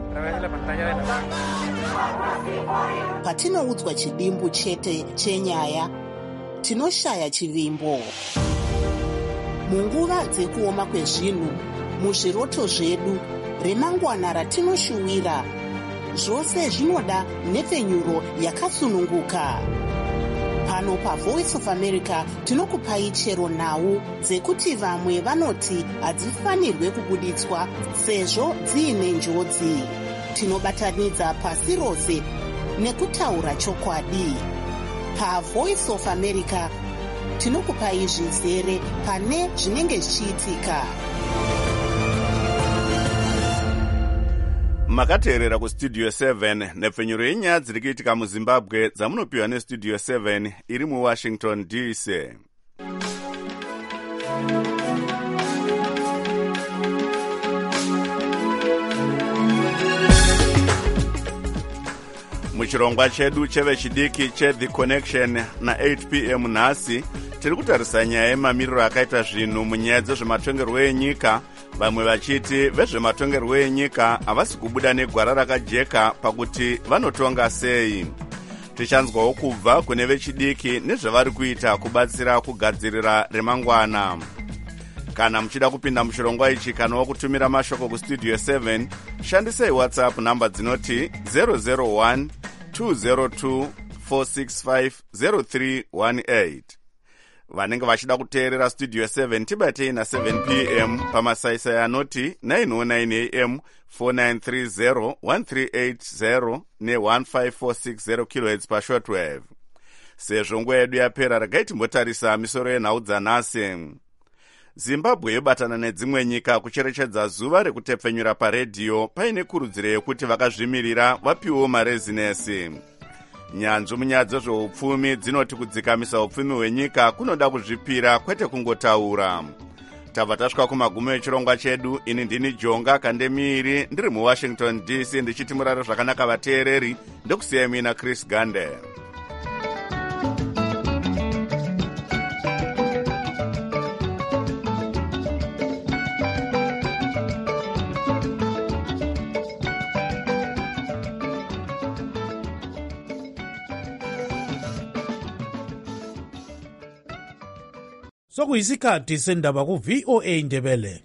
Patinoudzwa chidimbu chete chenyaya, tinoshaya chivimbo. Munguva dzekuoma kwezvinhu, muzviroto zvedu, remangwana ratinoshuwira, zvose zvinoda nhepfenyuro yakasununguka. Pano paVoice of America tinokupai chero nhau dzekuti vamwe vanoti hadzifanirwe kubuditswa sezvo dziine njodzi. Tinobatanidza pasi rose nekutaura chokwadi. PaVoice of America tinokupai zvizere pane zvinenge zvichiitika. Makateerera kustudio seven nepfenyuro yenyaya dziri kuitika muZimbabwe dzamunopiwa nestudio seven iri muWashington D C. Muchirongwa chedu chevechidiki cheThe Connection na eight p m nhasi tiri kutarisa nyaya yemamiriro akaita zvinhu munyaya dzezvematongerwo enyika, vamwe vachiti vezvematongerwo enyika havasi kubuda negwara rakajeka pakuti vanotonga sei. Tichanzwawo kubva kune vechidiki nezvavari kuita kubatsira kugadzirira remangwana. Kana muchida kupinda muchirongwa ichi kana kutumira mashoko kustudio seven, shandisei WhatsApp namba dzinoti zero zero one two zero two four six five zero three one eight. Vanenge vachida kuteerera studio seven tibatei na seven p m pamasaisai anoti nine oh nine a m four nine three zero one three eight zero ne one five four six zero kilohertz pashortwave. Sezvo nguva yedu yapera, regai timbotarisa misoro yenhau dzanhasi. Zimbabwe yobatana nedzimwe nyika kucherechedza zuva rekutepfenyura paredhiyo paine kurudziro yekuti vakazvimirira vapiwewo marezinesi. Nyanzvi munyaya dzezveupfumi dzinoti kudzikamisa upfumi hwenyika kunoda kuzvipira kwete kungotaura. Tabva tasvika kumagumo echirongwa chedu. Ini ndini Jonga Kandemiiri ndiri muWashington D C ndichiti murare zvakanaka vateereri, ndokusiyai mina Chris Gande. sokuyisikhathi sendaba ku-V O A Ndebele.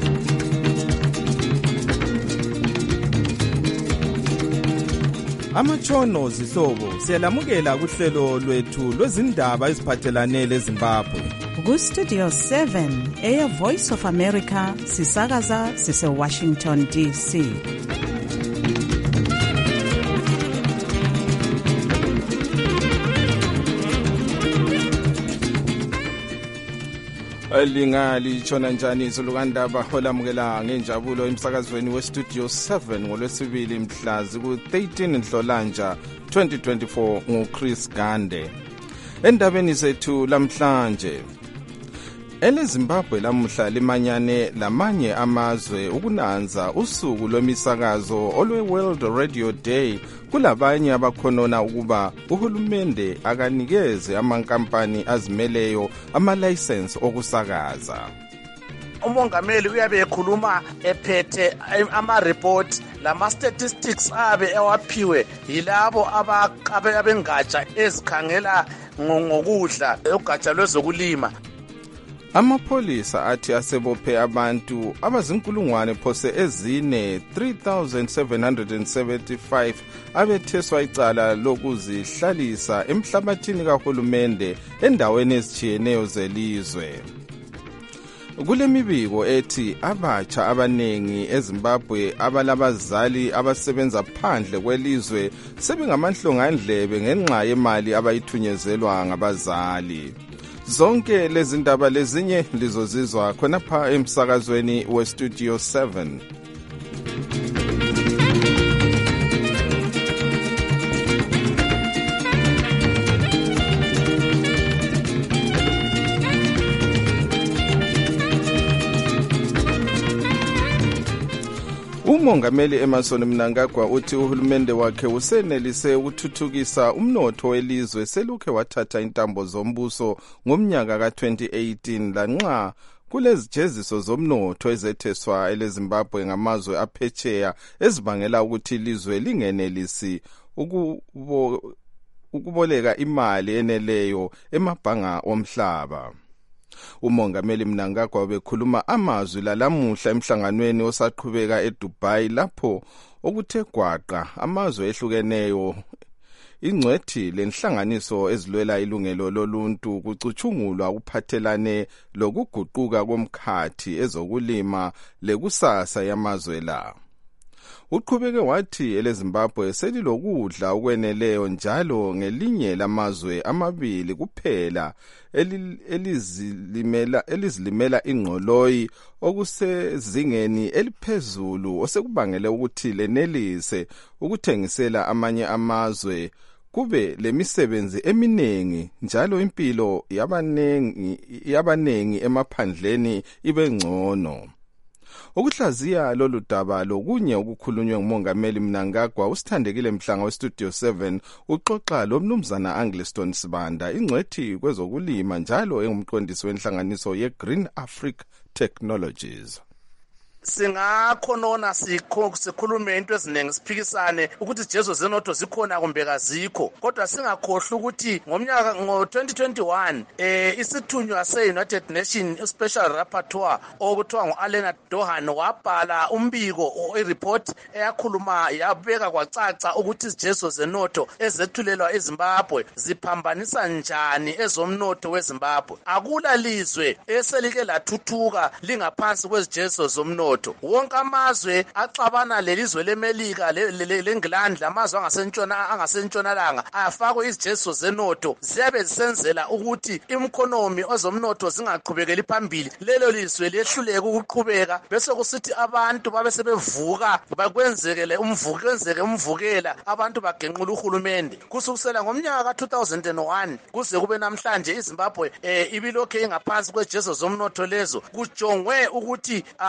Amatshono zihlobo siyalamukela kuhlelo lwethu lwezindaba eziphathelane leZimbabwe. Ku-Studio seven, Air Voice of America, sisakaza sise-Washington D C. Lingalishona njani izolukandaba olamukela ngenjabulo emsakazweni we-Studio seven ngolwesibili mhla ziku-thirteen Nhlolanja twenty twenty-four nguChris Gande. Endabeni zethu lamhlanje, eleZimbabwe lamuhla limanyane lamanye amazwe ukunanza usuku lwemisakazo olwe-World Radio Day kulabanye abakhonona ukuba uhulumende akanikeze amankampani azimeleyo amalayisensi okusakaza. Umongameli uyabe ekhuluma ephethe ama-report lama-statistics abe ewaphiwe yilabo abengatsha ezikhangela ngokudla ugatsha lwezokulima. Amapholisa athi asebophe abantu abazinkulungwane phose ezine three thousand seven hundred seventy-five abetheswa icala lokuzihlalisa emhlabathini kahulumende endaweni ezitshiyeneyo zelizwe. Kulemibiko ethi abatsha abanengi eZimbabwe abalabazali abasebenza phandle kwelizwe sebengamanhlongandlebe ngenxa yemali abayithunyezelwa ngabazali. Zonke lezi ndaba lezinye lizozizwa khonapha emsakazweni we-Studio seven. Umongameli Emmerson Mnangagwa uthi uhulumende wakhe usenelise ukuthuthukisa umnotho welizwe selukhe wathatha intambo zombuso ngomnyaka ka twenty eighteen lanxa kulezijeziso zomnotho ezetheswa eleZimbabwe ngamazwe aphetsheya ezibangela ukuthi ilizwe lingenelisi ukubo, ukuboleka imali eneleyo emabhanga omhlaba. Umongameli Mnangagwa bekhuluma amazwi lalamuhla emhlanganweni osaqhubeka eDubai lapho okuthe gwaqa amazwe ehlukeneyo ingcwethi lenhlanganiso ezilwela ilungelo loluntu kucutshungulwa ukuphathelane lokuguquka komkhathi ezokulima lekusasa yamazwe la. Uqhubeke wathi eleZimbabwe selilokudla okweneleyo njalo ngelinye lamazwe amabili kuphela elizilimela elizilimela ingqoloyi okusezingeni eliphezulu osekubangele ukuthi lenelise ukuthengisela amanye amazwe kube lemisebenzi eminingi njalo impilo yabanengi yabanengi emaphandleni ibe ngcono. Ukuhlaziya lolu daba lokunye okukhulunywe ngumongameli Mnangagwa usithandekile Mhlanga we-Studio seven uxoxa lomnumzana Angliston Sibanda ingcwethi kwezokulima njalo engumqondisi wenhlanganiso ye-Green Africa Technologies. Singakhonona sikhulume into eziningi siphikisane ukuthi ijezo zenotho zikhona kumbe kazikho, kodwa singakhohlwa ukuthi ngomnyaka ngo twenty twenty-one eh isithunywa se-United Nations Special Rapporteur okuthiwa ngu-Alena Dohan wabhala umbiko i-report eyakhuluma yabeka kwacaca ukuthi ijezo zenotho ezethulelwa eZimbabwe ziphambanisa njani ezomnotho weZimbabwe. Akula lizwe eselike lathuthuka lingaphansi kwezijezo zomnotho. Wonke amazwe axabana lelizwe leMelika leNgilandi lamazwe angasentshona angasentshonalanga afakwe izijeziso zenotho ziyabe zisenzela ukuthi imkhonomi ozomnotho zingaqhubekeli phambili, lelo lizwe lehluleke ukuqhubeka bese kusithi abantu babe sebevuka bakwenzekele umvuko kwenzeke umvukela abantu bagenqula uhulumende. Kusukusela ngomnyaka ka two thousand one kuze kube namhlanje iZimbabwe eh ibilokhe ingaphansi kwejezo zomnotho lezo kujongwe ukuthi ngoba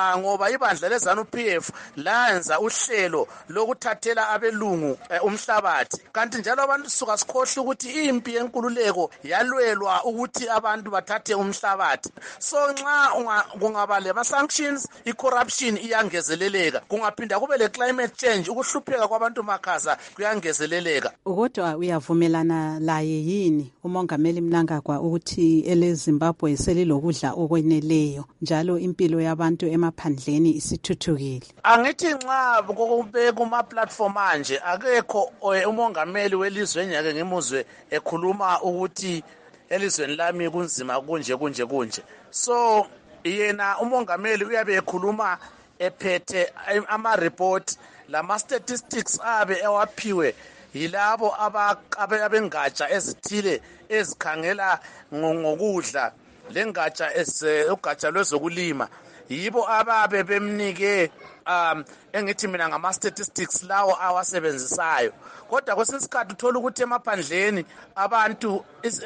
ibandla lezanu P F layenza uhlelo lokuthathela abelungu eh, umhlabathi. Kanti njalo abantu suka sikhohle ukuthi impi yenkululeko yalwelwa ukuthi abantu bathathe umhlabathi. So nxa kungaba le sanctions, i-corruption iyangezeleleka. Kungaphinda kube le climate change, ukuhlupheka kwabantu makhaza kuyangezeleleka. Kodwa uyavumelana laye yini umongameli Mnangagwa ukuthi ele Zimbabwe selilokudla okweneleyo njalo impilo yabantu emaphandleni isithuthukile? Angithi nxa kube kuma platform manje akekho umongameli welizwe nyake ngimuzwe ekhuluma ukuthi elizweni lami kunzima kunje kunje kunje. So yena umongameli uyabe ekhuluma ephethe ama report lama statistics abe ewaphiwe yilabo abengatsha ezithile ezikhangela ngokudla lengatsha ugatsha lwezokulima yibo ababe bemnike um engithi mina ngama statistics lawo awasebenzisayo. Kodwa kwesinsikhathi uthola ukuthi emaphandleni abantu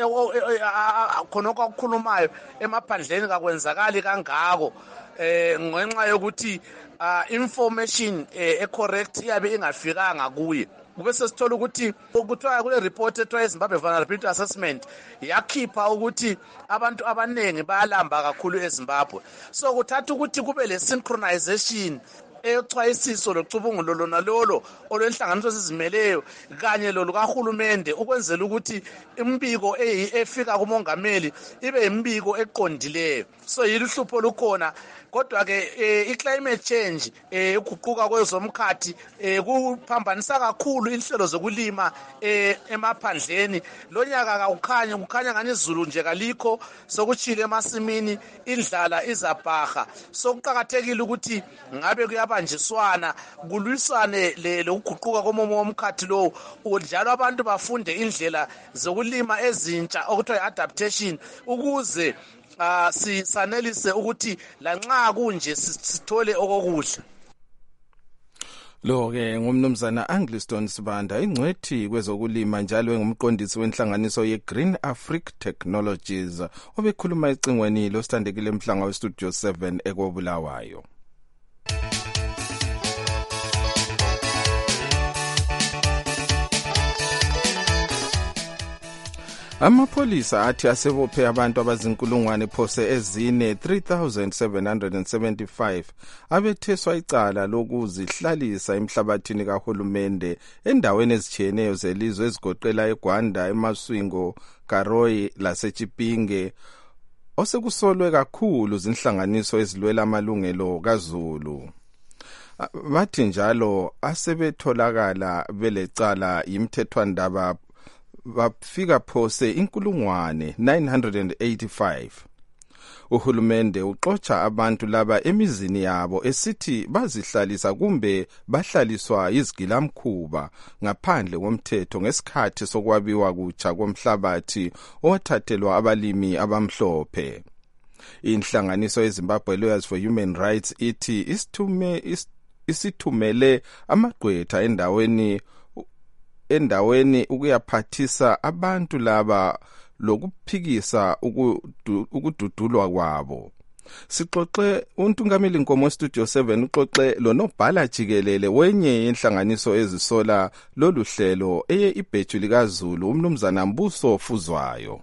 khonokho akukhulumayo emaphandleni kakwenzakali kangako eh ngenxa yokuthi information e correct iyabe ingafikanga kuye. Kube sesithola ukuthi ukuthiwa kule report ethiwa Zimbabwe Vulnerability Assessment yakhipha ukuthi abantu abanengi bayalamba kakhulu eZimbabwe. So kuthatha ukuthi kube le synchronization echwayisiso locubungulo lona lolo olwenhlanganiso ezizimeleyo kanye lo lukahulumende ukwenzela ukuthi imbiko efika kumongameli ibe imbiko eqondileyo. So yiluhlupho lukhona. Kodwa ke i-climate change ukuguquka kwezomkhathi kuphambanisa kakhulu inhlelo zokulima emaphandleni. Lonyaka akukhanya kukhanya ngani izulu nje kalikho sokuchile emasimini indlala izabhaha. So kuqhakathekile ukuthi ngabe kuyabanjiswana kulwisane lokuguquka komomo womkhathi lo njalo abantu bafunde indlela zokulima ezintsha okuthiwa adaptation ukuze Uh, sisanelise ukuthi lanxa kunje sithole okokudla. Lo ke ngumnumzana Angliston Sibanda ingcwethi kwezokulima njalo engumqondisi wenhlanganiso ye Green Africa Technologies obekhuluma ecingweni losithandekile emhlanga we Studio seven ekobulawayo. Amapholisa athi asebophe abantu abazinkulungwane phose ezine three thousand seven hundred seventy-five abetheswa icala lokuzihlalisa emhlabathini kahulumende endaweni ezitshiyeneyo zelizwe ezigoqela eGwanda, eMaswingo, Karoi laseChipinge osekusolwe kakhulu zinhlanganiso ezilwela amalungelo kaZulu. Bathi njalo asebetholakala belecala yimthethwandaba bafika phose inkulungwane nine hundred eighty-five. Uhulumende uxoxa abantu laba emizini yabo esithi bazihlalisa kumbe bahlaliswa izigilamkhuba ngaphandle komthetho ngesikhathi sokwabiwa kutsha komhlabathi owathathelwa abalimi abamhlophe. Inhlanganiso yeZimbabwe Lawyers for Human Rights ithi isithume isithumele amagqwetha endaweni endaweni ukuyaphathisa abantu laba lokuphikisa ukududulwa kwabo. Sixoxe uNtungameli Nkomo Studio seven uxoxe lonobhala jikelele wenye inhlanganiso ezisola lolu hlelo eye ibheju likaZulu umnumzana Mbuso Fuzwayo.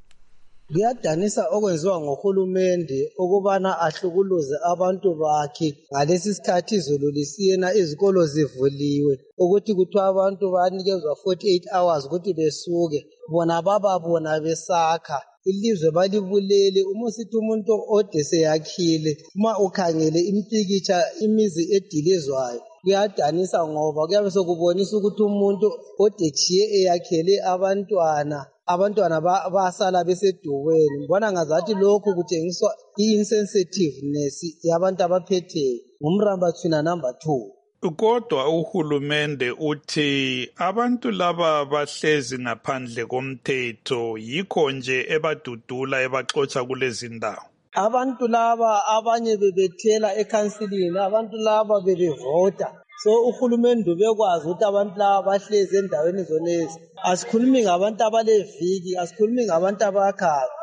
Kuyadanisa okwenziwa ngohulumende ukubana ahlukuluze abantu bakhe ngalesi sikhathi izulu lisiyena izikolo zivuliwe ukuthi kuthiwa abantu banikezwa forty-eight hours ukuthi besuke bona bababona besakha ilizwe balibulele. Uma sithi umuntu ode seyakhile uma ukhangele impikitsha imizi edilizwayo kuyadanisa ngoba kuyabe sokubonisa ukuthi umuntu ode chiye eyakhele abantwana abantwana basala besedukweni. Ngibona ngazathi lokhu kutshengiswa i-insensitiveness yabantu abaphetheyo ngumramba thina number two. Kodwa uhulumende uthi abantu laba bahlezi ngaphandle komthetho yikho nje ebadudula ebaxotsha kulezi ndawo. Abantu laba abanye bebethela ekhansilini, abantu laba bebevota. So uhulumende ubekwazi ukuthi abantu laba bahlezi endaweni zonezi. Asikhulumi ngabantu abaleviki, asikhulumi ngabantu abakhayo.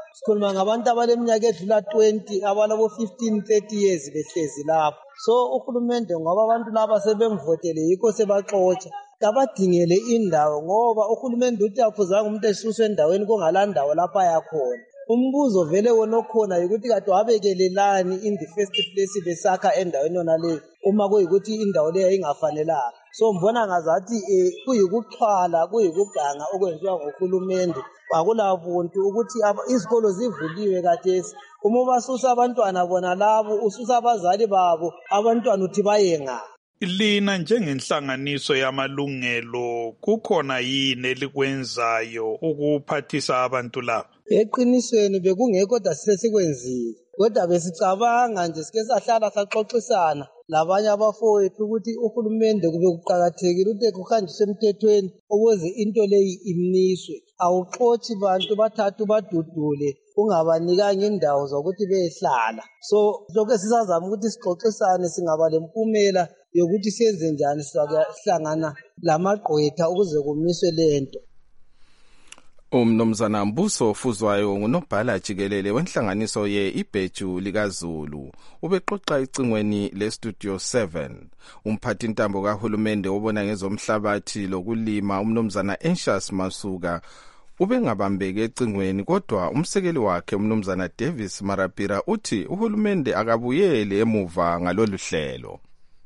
sikhuluma ngabantu abaleminyaka edlula twenty abalabo fifteen thirty years behlezi lapho. So uhulumende ngoba abantu laba sebemvotele yikho sebaxotsha kabadingele indawo ngoba uhulumende uthi akufuzanga umuntu esuswe endaweni kungalandawo lapha yakhona. Umbuzo vele wona okhona ukuthi kade wabekelelani in the first place besakha endaweni yona leyo uma kuyikuthi indawo leyo ingafanelanga. So mbona ngazathi eh, kuyikuxhwala kuyikuganga okwenziwa ngohulumende akulabuntu ukuthi izikolo zivuliwe kathesi. Uma basusa abantwana bona labo ususa abazali babo abantwana uthi bayenga. Lina njengenhlanganiso yamalungelo kukhona yini elikwenzayo ukuphathisa abantu laba? Eqinisweni bekungekho kodwa sesikwenzile. Kodwa besicabanga nje sike sahlala saxoxisana labanye abafowethu ukuthi uhulumende kube kuqhakathekile ukuthi kuhanjiswe emthethweni ukuze into leyi imniswe. Awuxothi bantu bathathu badudule ungabanikanga indawo zokuthi behlala. So lokho sisazama ukuthi sixoxisane singaba lempumela yokuthi siyenze njani sihlangana lamagqwetha ukuze kumiswe lento. Umnomzana Mbuso Fuzwayo ngunobhala jikelele wenhlanganiso ye Ibheju likaZulu ubexoxa icingweni le Studio seven. Umphathi intambo kahulumende obona ngezomhlabathi lokulima umnomzana Anxious Masuka ubengabambeke ecingweni kodwa umsekeli wakhe umnomzana Davis Marapira uthi uhulumende akabuyele emuva ngalolu hlelo.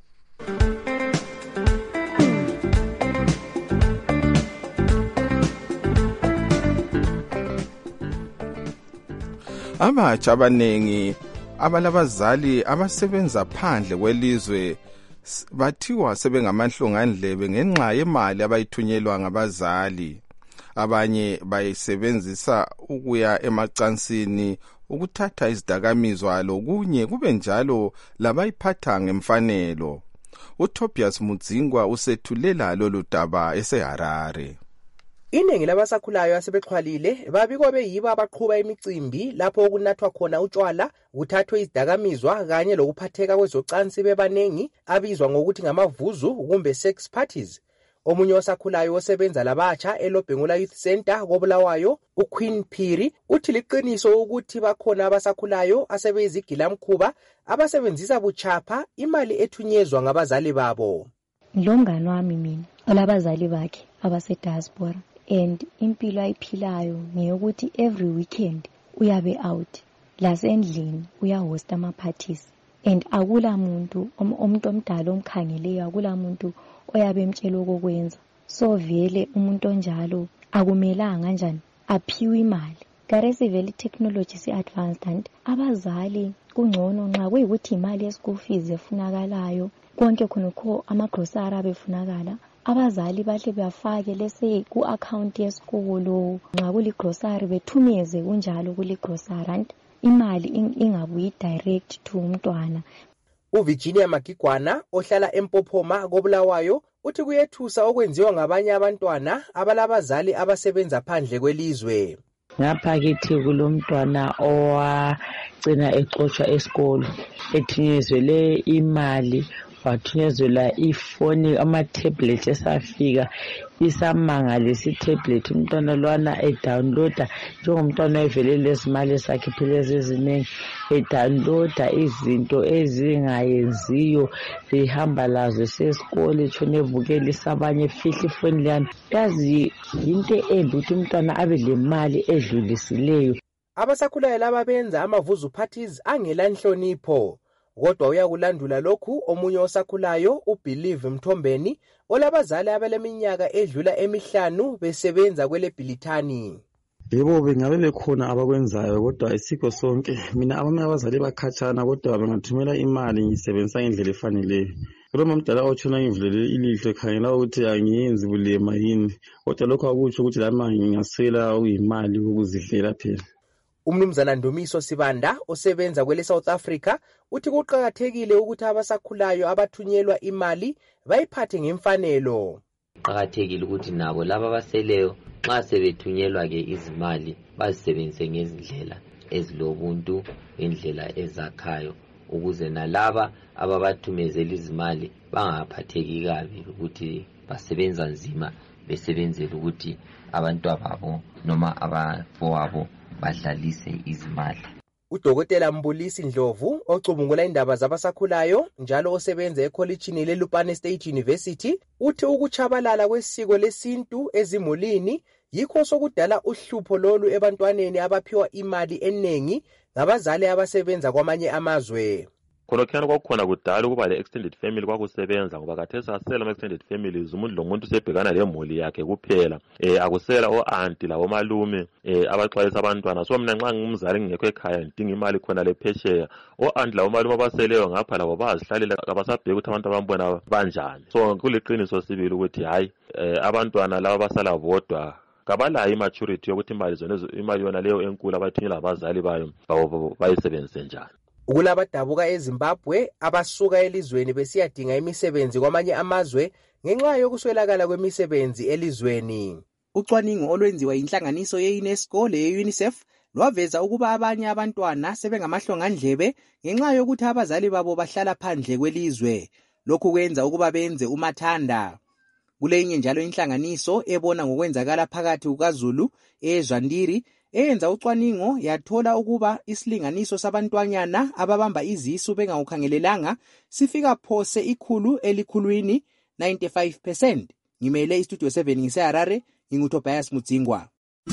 Abatsha abanengi abalabazali abasebenza phandle kwelizwe bathiwa sebengamanhlongandlebe ngenxa yemali abayithunyelwa ngabazali. Abanye bayisebenzisa ukuya emacansini ukuthatha izidakamizwa lokunye kube njalo labayiphatha ngemfanelo. uTobias Mudzingwa usethulela lolu daba eseHarare. Iningi labasakhulayo asebexhwalile babikwa beyibo abaqhuba imicimbi lapho okunathwa khona utshwala, kuthathwe izidakamizwa kanye lokuphatheka kwezocansi bebanengi abizwa ngokuthi ngamavuzu kumbe sex parties. Omunye osakhulayo osebenza labatsha eLobhengula Youth Center koBulawayo, uQueen Phiri, uthi liqiniso ukuthi bakhona abasakhulayo asebeyizigilamkhuba abasebenzisa buchapha imali ethunyezwa ngabazali babo. Lomngane wami mina olabazali bakhe abasediaspora and impilo ayiphilayo ngeyokuthi every weekend uyabe out lasendlini uyahosta ama parties and akula muntu umuntu omdala omkhangeleyo, akula muntu oyabe emtshela okwenza. So vele umuntu onjalo akumelanga kanjani aphiwe imali. Karesi vele technology si advanced and abazali kungcono nxa kuyikuthi imali ye-school fees efunakalayo konke khonokho ama-grocery abefunakala, abazali bahle bafake lese ku-account yesikolo nxa kuli-grocery bethumeze kunjalo kuli-grocery imali ingabuyi direct to umntwana. UVirginia Magigwana ohlala eMpophoma koBulawayo uthi kuyethusa okwenziwa ngabanye abantwana abalabazali abasebenza phandle kwelizwe. Ngaphakithi kulomntwana owagcina exoshwa esikolo ethunyezele imali, wathunyezela ifoni ama-tablet esafika isamangalisa i-tablet umntwana lwana edownloada njengomntwana evele lezimali esakhiphile eziningi edownloada izinto ezingayenziyo zihamba lazo sesikole tshona evukelisa abanye fihla ifoni liyana. Yazi into embi ukuthi umntwana abe le mali edlulisileyo. Abasakhulayo laba benza amavuzu parties angela nhlonipho. Kodwa uyakulandula lokhu omunye osakhulayo uBelieve Mthombeni olabazali abeleminyaka edlula emihlanu besebenza kwele Bhilithani. Yebo bengabe bekhona abakwenzayo kodwa ayisikho sonke. Mina abanye abazali bakhatshana kodwa bangathumela imali ngisebenzisa ngendlela efaneleyo. Kuloma mdala otshona ngivulele ilihlo ekhangela ukuthi angiyenzi bulema yini, kodwa lokho akutsho ukuthi lami ngingasela uyimali ukuzidlela phela. Umnumzana Ndumiso Sibanda osebenza kwele South Africa uthi kuqhakathekile ukuthi abasakhulayo abathunyelwa imali bayiphathe ngemfanelo. Kuqhakathekile ukuthi nabo laba baseleyo nxa sebethunyelwa ke izimali bazisebenzise ngezindlela ezilobuntu, indlela ezakhayo ukuze nalaba ababathumezela izimali bangaphatheki kabi ukuthi basebenza nzima besebenzela ukuthi abantwana babo noma abafowabo badlalise izimali. Udokotela Mbulisi Ndlovu ocubungula indaba zabasakhulayo njalo osebenza ekholejini leLupane State University uthi ukuchabalala kwesiko lesintu ezimulini yikho sokudala uhlupho lolu ebantwaneni abaphiwa imali eningi ngabazali abasebenza kwamanye amazwe. Khonokho kwakukhona kudala ukuba le extended family kwakusebenza ngoba khathesi asela extended families umuntu lomuntu sebhekana lemuli yakhe kuphela eh akusela o-auntie labo malume eh abaxwayisa abantwana so mina nxa ngumzali ngingekho ekhaya ngidinga imali khona lephesheya o-auntie labo malume abaseleyo ngapha labo bazihlalela abasabheka ukuthi abantu abambona banjani so kuliqiniso sibili ukuthi hayi abantwana laba basala bodwa kabalayo imaturity yokuthi imali zona imali yona leyo enkulu abayithunyela abazali bayo bayisebenzise njani. Kulabadabuka eZimbabwe abasuka elizweni besiyadinga imisebenzi kwamanye amazwe ngenxa yokuswelakala kwemisebenzi elizweni. Ucwaningo olwenziwa inhlanganiso ye-UNESCO le-UNICEF lwaveza ukuba abanye abantwana sebengamahlongandlebe ngenxa yokuthi abazali babo bahlala phandle kwelizwe. Lokhu kwenza ukuba benze umathanda. Kulenye njalo inhlanganiso ebona ngokwenzakala phakathi kukaZulu eZwandiri eyenza ucwaningo yathola ukuba isilinganiso sabantwanyana ababamba izisu bengawukhangelelanga sifika phose ikhulu elikhulwini ninety-five percent. Ngimele iStudio seven ngiseHarare, nginguTobias Mudzingwa.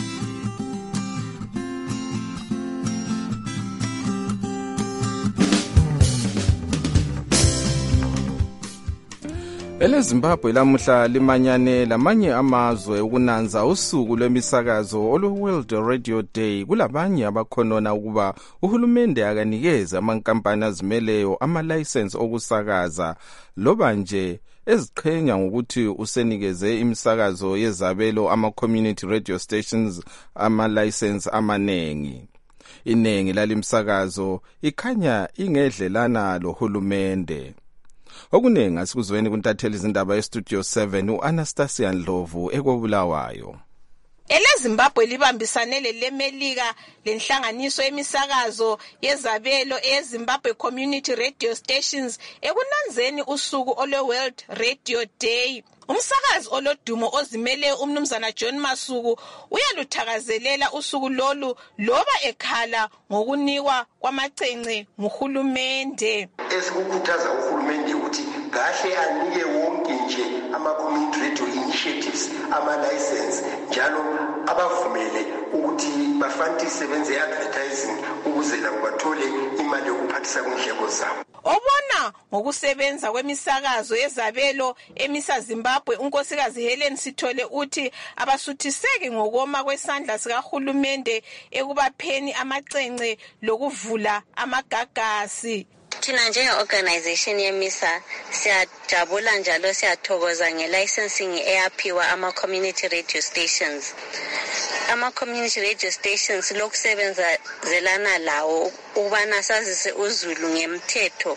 EleZimbabwe lamuhla limanyane lamanye amazwe ukunanza usuku lwemisakazo olu-World Radio Day. Kulabanye abakhonona ukuba uhulumende akanikeze amankampani azimeleyo amalayisensi okusakaza loba nje eziqhenya ngokuthi usenikeze imisakazo yezabelo ama-community radio stations amalayisensi amanengi. Inengi lalimsakazo ikhanya ingedlelana lohulumende. Okunengi asikuzweni kuntatheli izindaba yeStudio seven uAnastasia Ndlovu ekobulawayo. EleZimbabwe libambisane leLemelika lenhlanganiso emisakazo yezabelo eZimbabwe Community Radio Stations ekunanzeni usuku olwe-World Radio Day. Umsakazi olodumo ozimele umnumzana John Masuku uyaluthakazelela usuku lolu loba ekhala ngokunikwa kwamacence nguhulumende. Esikukhuthaza uhulumende ukuthi kahle anike wonke nje ama-community radio initiatives ama-license njalo abavumele ukuthi bafantise benze advertising ukuze labo bathole imali yokuphathisa kundleko zabo. Obona ngokusebenza kwemisakazo yezabelo emisa Zimbabwe unkosikazi Helen Sithole uthi abasuthiseki ngokoma kwesandla sikahulumende ekubapheni amacence lokuvula amagagasi. Thina njenge-organization yemisa siyajabula njalo siyathokoza nge-licensing eyaphiwa ama-community radio stations. Ama-community radio stations lokusebenzelana lawo ukubana sazise uZulu ngemthetho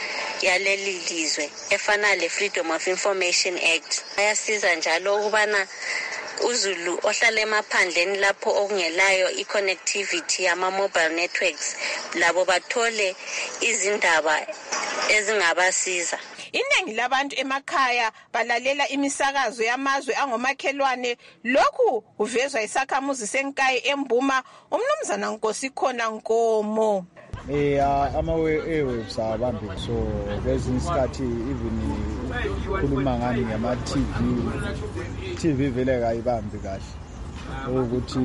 yaleli lizwe efana le-Freedom of Information Act. Ayasiza njalo ukubana uZulu ohlala emaphandleni lapho okungelayo i-connectivity yama-mobile networks labo bathole izindaba ezingabasiza. Iningi labantu emakhaya balalela imisakazo yamazwe angomakhelwane. Lokhu kuvezwa isakhamuzi senkayi eMbuma umnumzana Nkosikhona Nkomo. Eh ama-airwaves abambi so kwezinye isikhathi even khuluma ngani ngama-T V T V vele kayibambi kahle ukuthi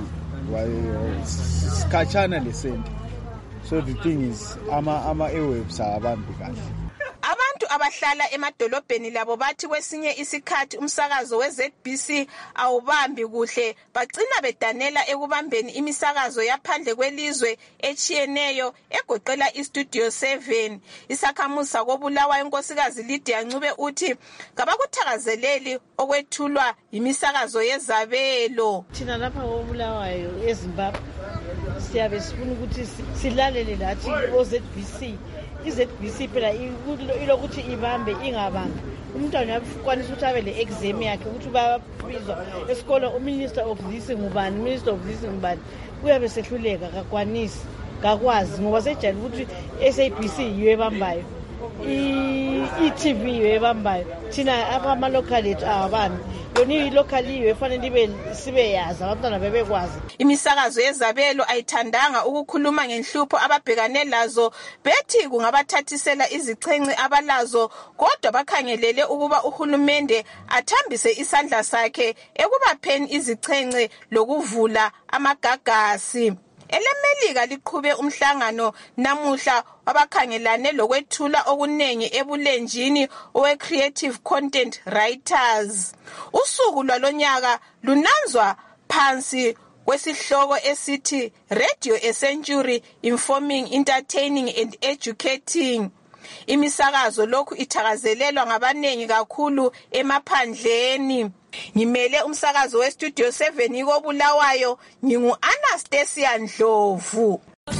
sikhatshana lesento so the thing is ama ama-airwaves abambi kahle. Abantu abahlala emadolobheni labo bathi kwesinye isikhathi umsakazo we-Z B C awubambi kuhle bagcina bedanela ekubambeni imisakazo yaphandle kwelizwe echiyeneyo egoqela iStudio seven. Isakhamuzi sakobulawayo unkosikazi Lydia Ncube uthi kabakuthakazeleli okwethulwa imisakazo yezabelo. Thina lapha kobulawayo eZimbabwe siyabe sifuna ukuthi silalele lathi o-Z B C. I-Z B C phela ilokuthi ibambe ingabambi. Umntwana uyakwanisa ukuthi abe le-exam yakhe ukuthi babizwa esikolo uminister of this ngubani, minister of this ngubani. Uyabe sehluleka kakwanisi, kakwazi ngoba sejayele ukuthi S A B C yiyo ebambayo. I-T V yiyo ebambayo. Thina ama-local ethu awabambi. yona ilokaliwe efanele ibe sibeyazi abantwana bebekwazi. Imisakazo yezabelo ayithandanga ukukhuluma ngenhlupho ababhekane lazo, bethi kungabathathisela izichenci abalazo, kodwa bakhangelele ukuba uhulumende athambise isandla sakhe ekubapheni izichenci lokuvula amagagasi. EleMelika liqhube umhlangano namuhla wabakhangelane lokwethula okunengi ebulenjini owe Creative Content Writers. Usuku lwalonyaka lunanzwa phansi kwesihloko esithi Radio a Century, Informing, Entertaining and Educating. Imisakazo lokhu ithakazelelwa ngabanengi kakhulu emaphandleni. Ngimele umsakazo we Studio seven iko Bulawayo, ngingu Anastasia Ndlovu.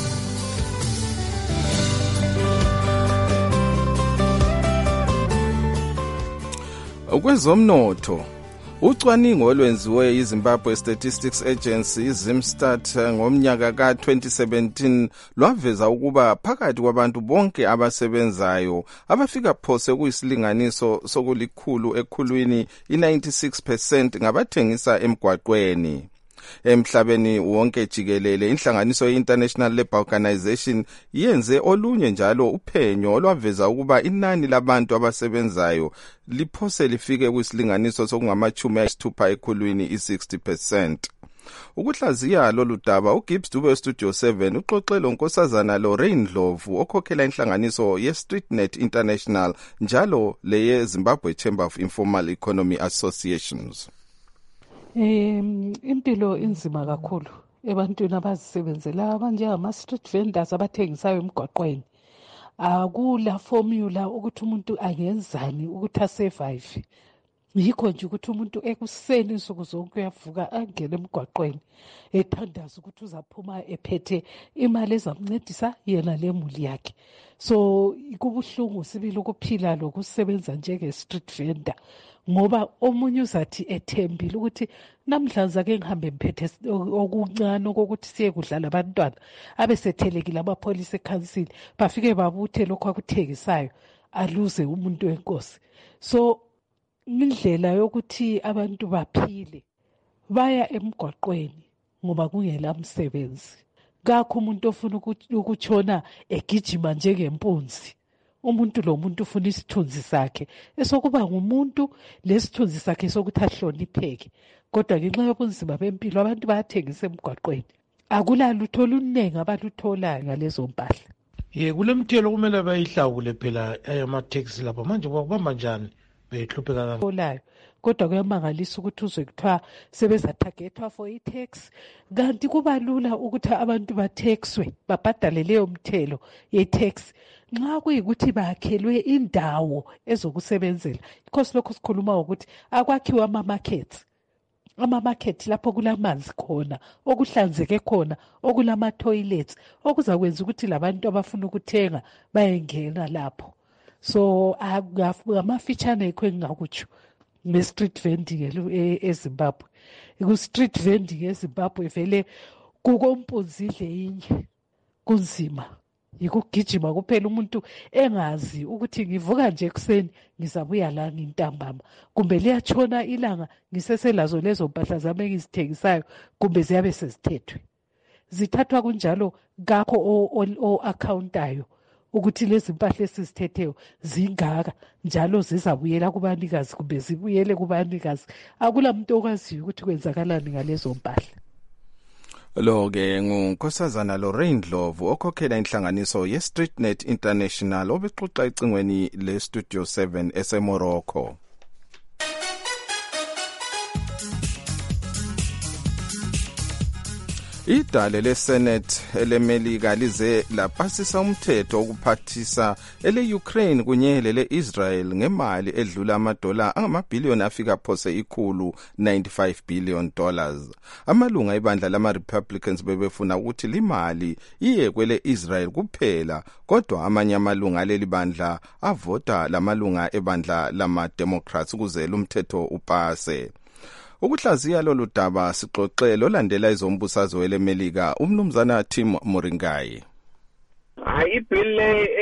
Kwezomnotho, ucwaningo olwenziwe iZimbabwe Statistics Agency Zimstat ngomnyaka ka twenty seventeen lwaveza ukuba phakathi kwabantu bonke abasebenzayo abafika phose kuyisilinganiso sokulikhulu ekhulwini i-ninety-six percent ngabathengisa emgwaqweni. Emhlabeni wonke jikelele inhlanganiso ye-International Labour Organization yenze olunye njalo uphenyo olwaveza ukuba inani labantu abasebenzayo liphose lifike kwisilinganiso sokungamachumi ayisithupha ekhulwini i-sixty percent. Ukuhlaziya lolu daba uGibbs Dube weStudio seven uxoxele unkosazana Lorraine Ndlovu okhokhela inhlanganiso ye-StreetNet International njalo leye Zimbabwe Chamber of Informal Economy Associations. Um, impilo inzima kakhulu ebantwini abazisebenzela abanjengama street vendors abathengisayo emgwaqweni. Akula formula ukuthi umuntu angenzani ukuthi asurvive. Yikho nje ukuthi umuntu ekuseni insuku zonke uyavuka angene emgwaqweni ethandaza ukuthi uzaphuma ephethe imali ezamncedisa yena lemuli yakhe. So kubuhlungu sibili ukuphila lokusebenza njenge street vendor, ngoba omunye uzathi ethembile ukuthi namhlanje ake ngihambe mphethe okuncane ukuthi siye kudlala abantwana, abesethelekile amapholisa ekhansili bafike babuthe lokho akuthengisayo aluze umuntu wenkosi. So indlela yokuthi abantu baphile baya emgwaqweni ngoba kungela msebenzi. Kakho umuntu ofuna ukutshona egijima njengempunzi. Umuntu lo muntu ufuna isithunzi sakhe esokuba ngumuntu lesithunzi sakhe sokuthi ahlonipheke. Kodwa ngenxa yobunzima bempilo abantu bayathengisa emgwaqweni. Akulalutho oluningi abalutholayo ngalezo mpahla. Ye kulemthelo kumele bayihlawule phela ayamatheksi lapha manje bakubamba njani behlupheka kakhulu. Kodwa kuyamangalisa ukuthi uzwe kuthiwa sebezathagetwa for i-tax, kanti kuba lula ukuthi abantu bathexwe babhadale leyo mthelo ye-tax nxa kuyikuthi bakhelwe indawo ezokusebenzela. Because lokho sikhuluma ukuthi akwakhiwe ama-markets, ama-market lapho kulamanzi khona, okuhlanzeke khona, okulama-toilets, okuzakwenza ukuthi labantu abafuna ukuthenga bayengena lapho. So ngamafitshane yikho engingakutsho nge-street vending eZimbabwe. Ku-street vending eZimbabwe vele kukompunzidle inye kunzima. Yikugijima kuphela umuntu engazi ukuthi ngivuka nje ekuseni ngizabuya la ngintambama, kumbe liyatshona ilanga ngiseselazo lezo mpahla zami engizithengisayo, kumbe ziyabe sezithethwe. Zithathwa kunjalo kakho o-accountayo ukuthi lezi mpahla esizthetheyo zingaka njalo zizabuyela kubanikazi kumbe zibuyele kubanikazi. Akula muntu okwaziyo ukuthi kwenzakalani ngalezo mpahla. Lo ke ngunkosazana Lorraine Ndlovu okhokhela inhlanganiso ye-StreetNet International obexoxa ecingweni le-Studio seven eseMorocco. Idale leSenate eleMelika lize lapasisa umthetho okuphathisa ele-Ukraine kunye lele-Israel ngemali edlula amadola angamabhiliyoni afika phose ikhulu ninety-five billion dollars. Amalunga ebandla lama-Republicans bebefuna ukuthi limali iye kwele-Israel kuphela, kodwa amanye amalunga aleli bandla avota lamalunga ebandla lama-Democrats ukuze lumthetho upase. Ukuhlaziya lolu daba sixoxele olandela izombusazwe eleMelika umnumzana Tim Moringai. hayi ibill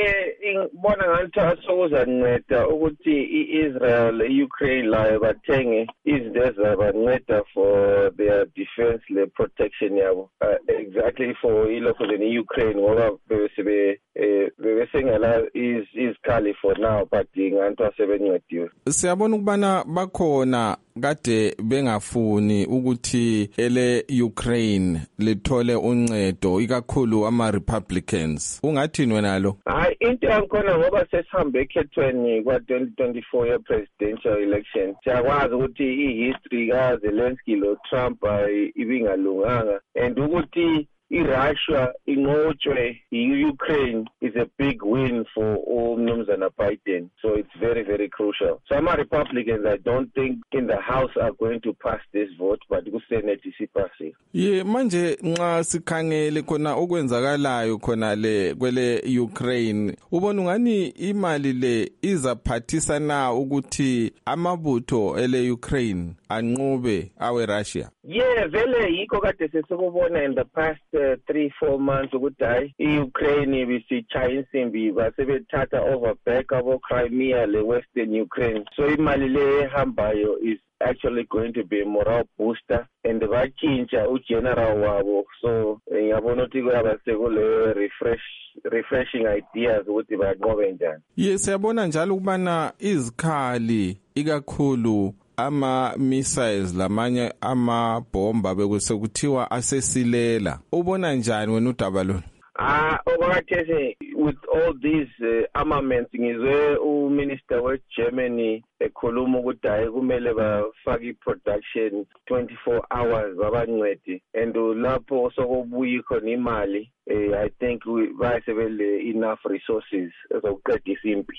le ngibona ngathi asokuzanceda ukuthi i-Israel i-Ukraine layo bathenge izinto ezabanceda for their defense le protection yabo exactly for ilokho le Ukraine ngoba bebe bebesengela izikhali for now but nganto asebencediwe. Siyabona ukubana bakhona kade bengafuni ukuthi ele Ukraine lithole uncedo ikakhulu ama Republicans. Ungathini wena lo? Hayi into yakhona ngoba sesihambe ekhethweni kwa twenty twenty-four ye presidential election. Siyakwazi ukuthi i-history ka Zelensky lo Trump ibingalunganga and ukuthi i-Russia inqotshwe i-Ukraine is a big win for umnumzana Biden. So it's very, very crucial. Some Republicans, I don't think in the House are going to pass this vote, but ku-Senate isipasi. Ye manje nxa sikhangele khona okwenzakalayo khona le kwele Ukraine, ubona ngani imali le izaphathisa na ukuthi amabutho ele Ukraine anqobe awe Russia? Yeah, vele yikho kade sesikubona in the past uh, three four months ukuthi hayi i-Ukraine bisichaya insimbi basebethatha over back abo Crimea le Western Ukraine. So imali le ehambayo is actually going to be a morale booster and batshintsha ugeneral wabo. So ngiyabona ukuthi kuyaba sekule refresh refreshing ideas ukuthi banqobe njani. Yes, siyabona njalo ukubana izikhali ikakhulu ama missiles lamanye ama bomba bekusekuthiwa asesilela. Ubona njani wena udaba lo? Ah, okwakhathesi with all these uh, armaments ngizwe uminister we Germany ekhuluma ukuthi hayi kumele bafake i-production twenty-four hours babancedi and lapho sokubuya khona imali eh, I think bayasebele enough resources ezokuqedisa impi.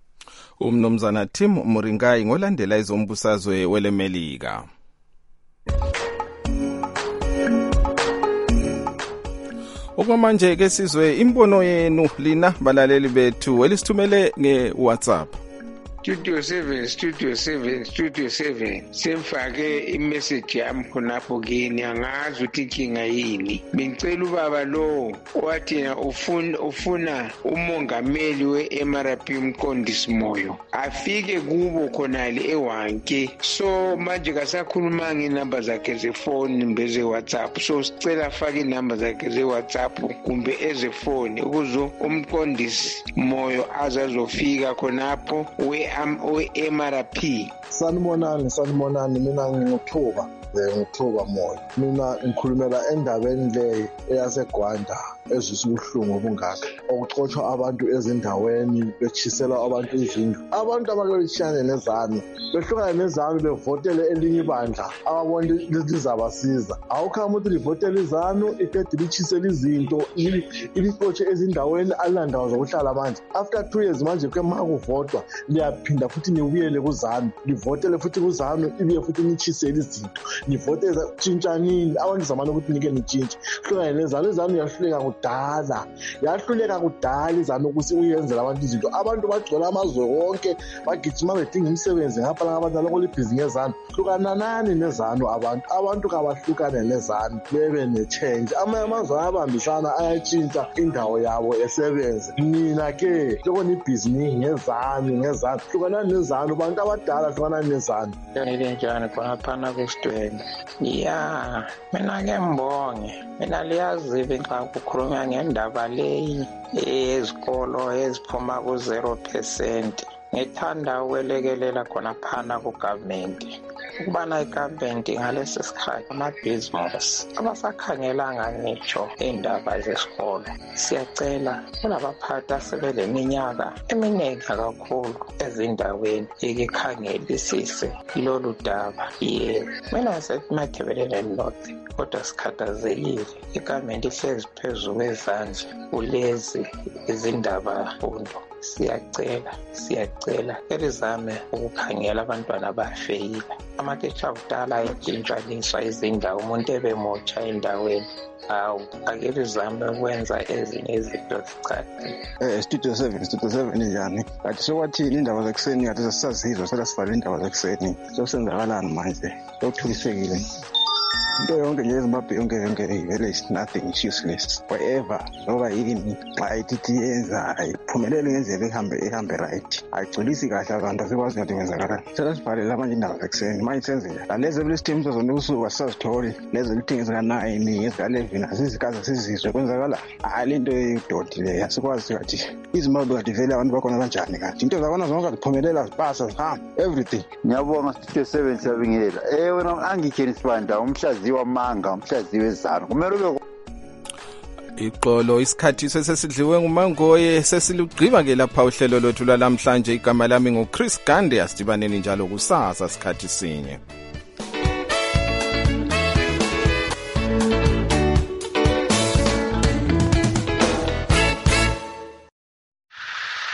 Umnumzana Tim Muringai ngolandela izombusazwe welemelika. Okwamanje ke sizwe imbono yenu lina balaleli bethu elisithumele ngeWhatsApp. Studio seven, Studio seven, Studio seven. Semfake imessage yami khonapho kini angazi ukuthi inkinga yini. Bengicela ubaba lo wathina ufuna ufuna umongameli we-M R P uMqondisi Moyo afike kubo khonali ewanke. So manje kasakhuluma nginamba zakhe zefoni mbeze WhatsApp. So sicela afake inamba zakhe ze-WhatsApp kumbe ezefoni ukuze uMqondisi Moyo azazofika khonapho we we-M R P. Sanibonani, sanibonani, mina nginguthuba, ngithuba Moyo. Mina ngikhulumela endabeni le eyaseGwanda ezisubuhlungu obungaka. Okuxoxwa abantu ezindaweni bechisela abantu izindlu. Abantu abalolishane nezanu, behlukana nezanu bevotele elinye ibandla ababona lizabasiza. Awukho umuntu livotela izanu iqede lichisela izinto ilixoxe ezindaweni alandawo zokuhlala manje. After two years manje ke makuvotwa liyaphinda futhi nibuyele kuzanu livotele futhi kuzanu ibuye futhi nichisele izinto nivoteza tshintshanini abantu zamana ukuthi nike nitshintshe hlukana nezanu izanu yahluleka kudala yahluleka kudala izanu ukuthi uyenzela abantu izinto abantu bagcola amazwe wonke bagijima bedinga imisebenzi ngapha la abantu lokho libhizinisi ngezanu hlukana nani nezanu abantu abantu kabahlukane nezanu bebe ne change amanye amazwe ayabambisana ayatshintsha indawo yabo esebenze mina ke lokho ni business ngezanu ngezanu hlukana nezanu abantu abadala hlukana nezanu yini njani khona kwesitweni ya mina ke mbonge mina liyazi benxa ukukhuluma ngendaba leyi ezikolo eziphuma ku zero percent ngithanda ukwelekelela khona phana ku-government ukubana i-government ngalesi sikhathi amabhizinisi abasakhangelanga ngitsho iy'ndaba zesikolo siyacela kulabaphathi asebeleminyaka eminingi kakhulu ezindaweni ikikhangelisise lolu daba yebo mina setimathebelele lot kodwa sikhathazekile i-government ihlezi phezu kwezandla kulezi izindaba fundo siyacela siyacela elizame ukukhangela abantwana abafeyila amatitsha akudala ayetshintshaniswa izindawo umuntu ebemutsha endaweni hawu ake lizame ukwenza ezinye izinto zicacile. Eh Studio seven, Studio seven njani? Kanti sokwathini indaba zakuseni kade sasizwa sela sivale indaba zakuseni sokusenzakalani manje? Sokuthukisekile. into yonke nje eZimbabwe yonke yonke vele is nothing, is useless wherever ngoba yini xa ithi yenza ayiphumelele ngendlela ehambe ehambe right ayigculisi kahle abantu asikwazi ukuthi kwenzakalani sesibhalela manje indaba zekuseni manje senze lezi lesithembu sezona usuku sasitholi lezi lithingi zika-nine ezika-eleven asizikaze sizizwe kwenzakala hayi lento eyododi leyo asikwazi kathi iZimbabwe kade vele abantu bakhona kanjani kanti into zakhona zonke ziphumelela zipasa zihamba everything. Ngiyabonga Studio seven siyabingelela eh wena angikeni sibanda umhlaziyi wamanga umhlaziyi wezana kumele ube Iqolo isikhathi sesidliwe nguMangoye sesilugqiba ke lapha uhlelo lwethu lwalamhlanje igama lami nguChris Gande asidibaneni njalo kusasa sikhathi sinye.